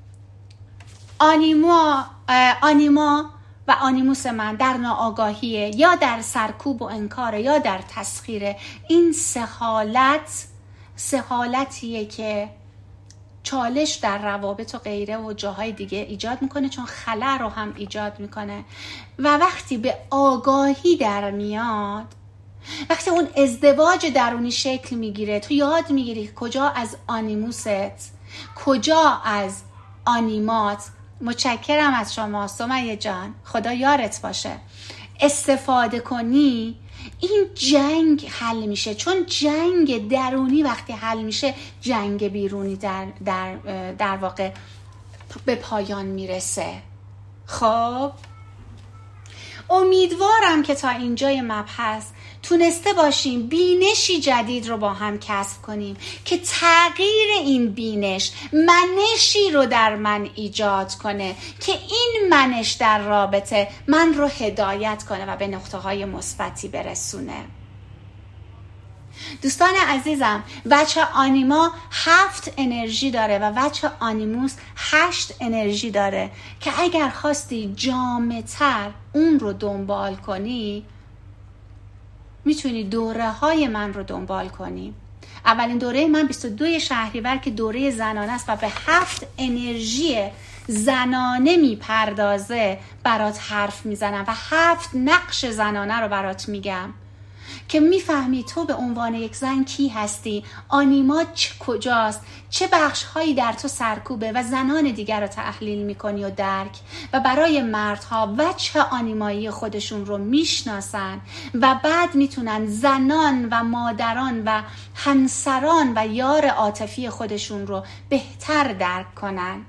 آنیما, آنیما و آنیموس من در ناآگاهیه، یا در سرکوب و انکاره، یا در تسخیره. این سه حالت سه حالتیه که چالش در روابط و غیره و جاهای دیگه ایجاد میکنه، چون خلأ رو هم ایجاد میکنه. و وقتی به آگاهی در میاد، وقتی اون ازدواج درونی شکل میگیره، تو یاد میگیری کجا از آنیموست، کجا از آنیمات. متشکرم از شما سمیه جان، خدا یارت باشه. استفاده کنی، این جنگ حل میشه. چون جنگ درونی وقتی حل میشه، جنگ بیرونی در, در, در واقع به پایان میرسه. خب امیدوارم که تا اینجای مبحث تونسته باشیم بینشی جدید رو با هم کسب کنیم که تغییر این بینش منشی رو در من ایجاد کنه که این منش در رابطه من رو هدایت کنه و به نقطه های مثبتی برسونه. دوستان عزیزم، وجه آنیما هفت انرژی داره و وجه آنیموس هشت انرژی داره که اگر خواستی جامع‌تر اون رو دنبال کنی، میتونی دوره های من رو دنبال کنی. اولین دوره من بیست و دو شهریور که دوره زنانه است و به هفت انرژی زنانه میپردازه برات حرف میزنم و هفت نقش زنانه رو برات میگم که میفهمی تو به عنوان یک زن کی هستی، آنیما چه کجاست، چه بخش هایی در تو سرکوبه و زنان دیگر رو تحلیل میکنی و درک. و برای مردها وجه آنیمایی خودشون رو میشناسن و بعد میتونن زنان و مادران و همسران و یار عاطفی خودشون رو بهتر درک کنن.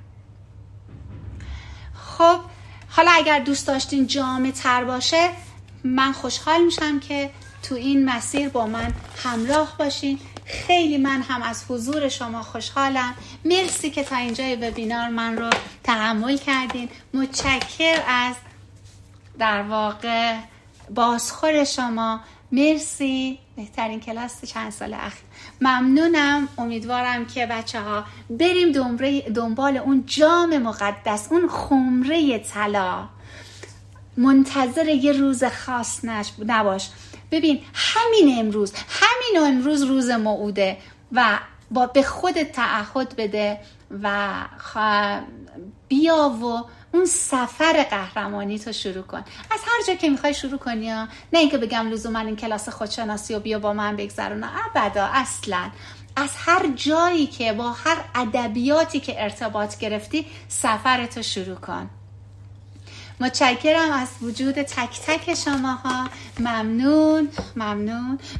خب حالا اگر دوست داشتین جامع تر باشه، من خوشحال میشم که تو این مسیر با من همراه باشین. خیلی من هم از حضور شما خوشحالم. مرسی که تا اینجای وبینار من رو تحمل کردین. متشکر از در واقع بازخور شما. مرسی، بهترین کلاس چند سال اخیر. ممنونم. امیدوارم که بچه ها بریم دنبال اون جام مقدس، اون خمره طلا. منتظر یه روز خاص نباش. ببین همین امروز، همین امروز روز موعوده و با به خودت تعهد بده و بیا و اون سفر قهرمانی تو شروع کن. از هر جا که میخوای شروع کنی، نه اینکه بگم لزوما این کلاس خودشناسی و بیا با من بگذرون، ابدا، اصلا. از هر جایی که با هر ادبیاتی که ارتباط گرفتی سفر تو شروع کن. متشکرم از وجود تک تک شماها. ممنون ممنون.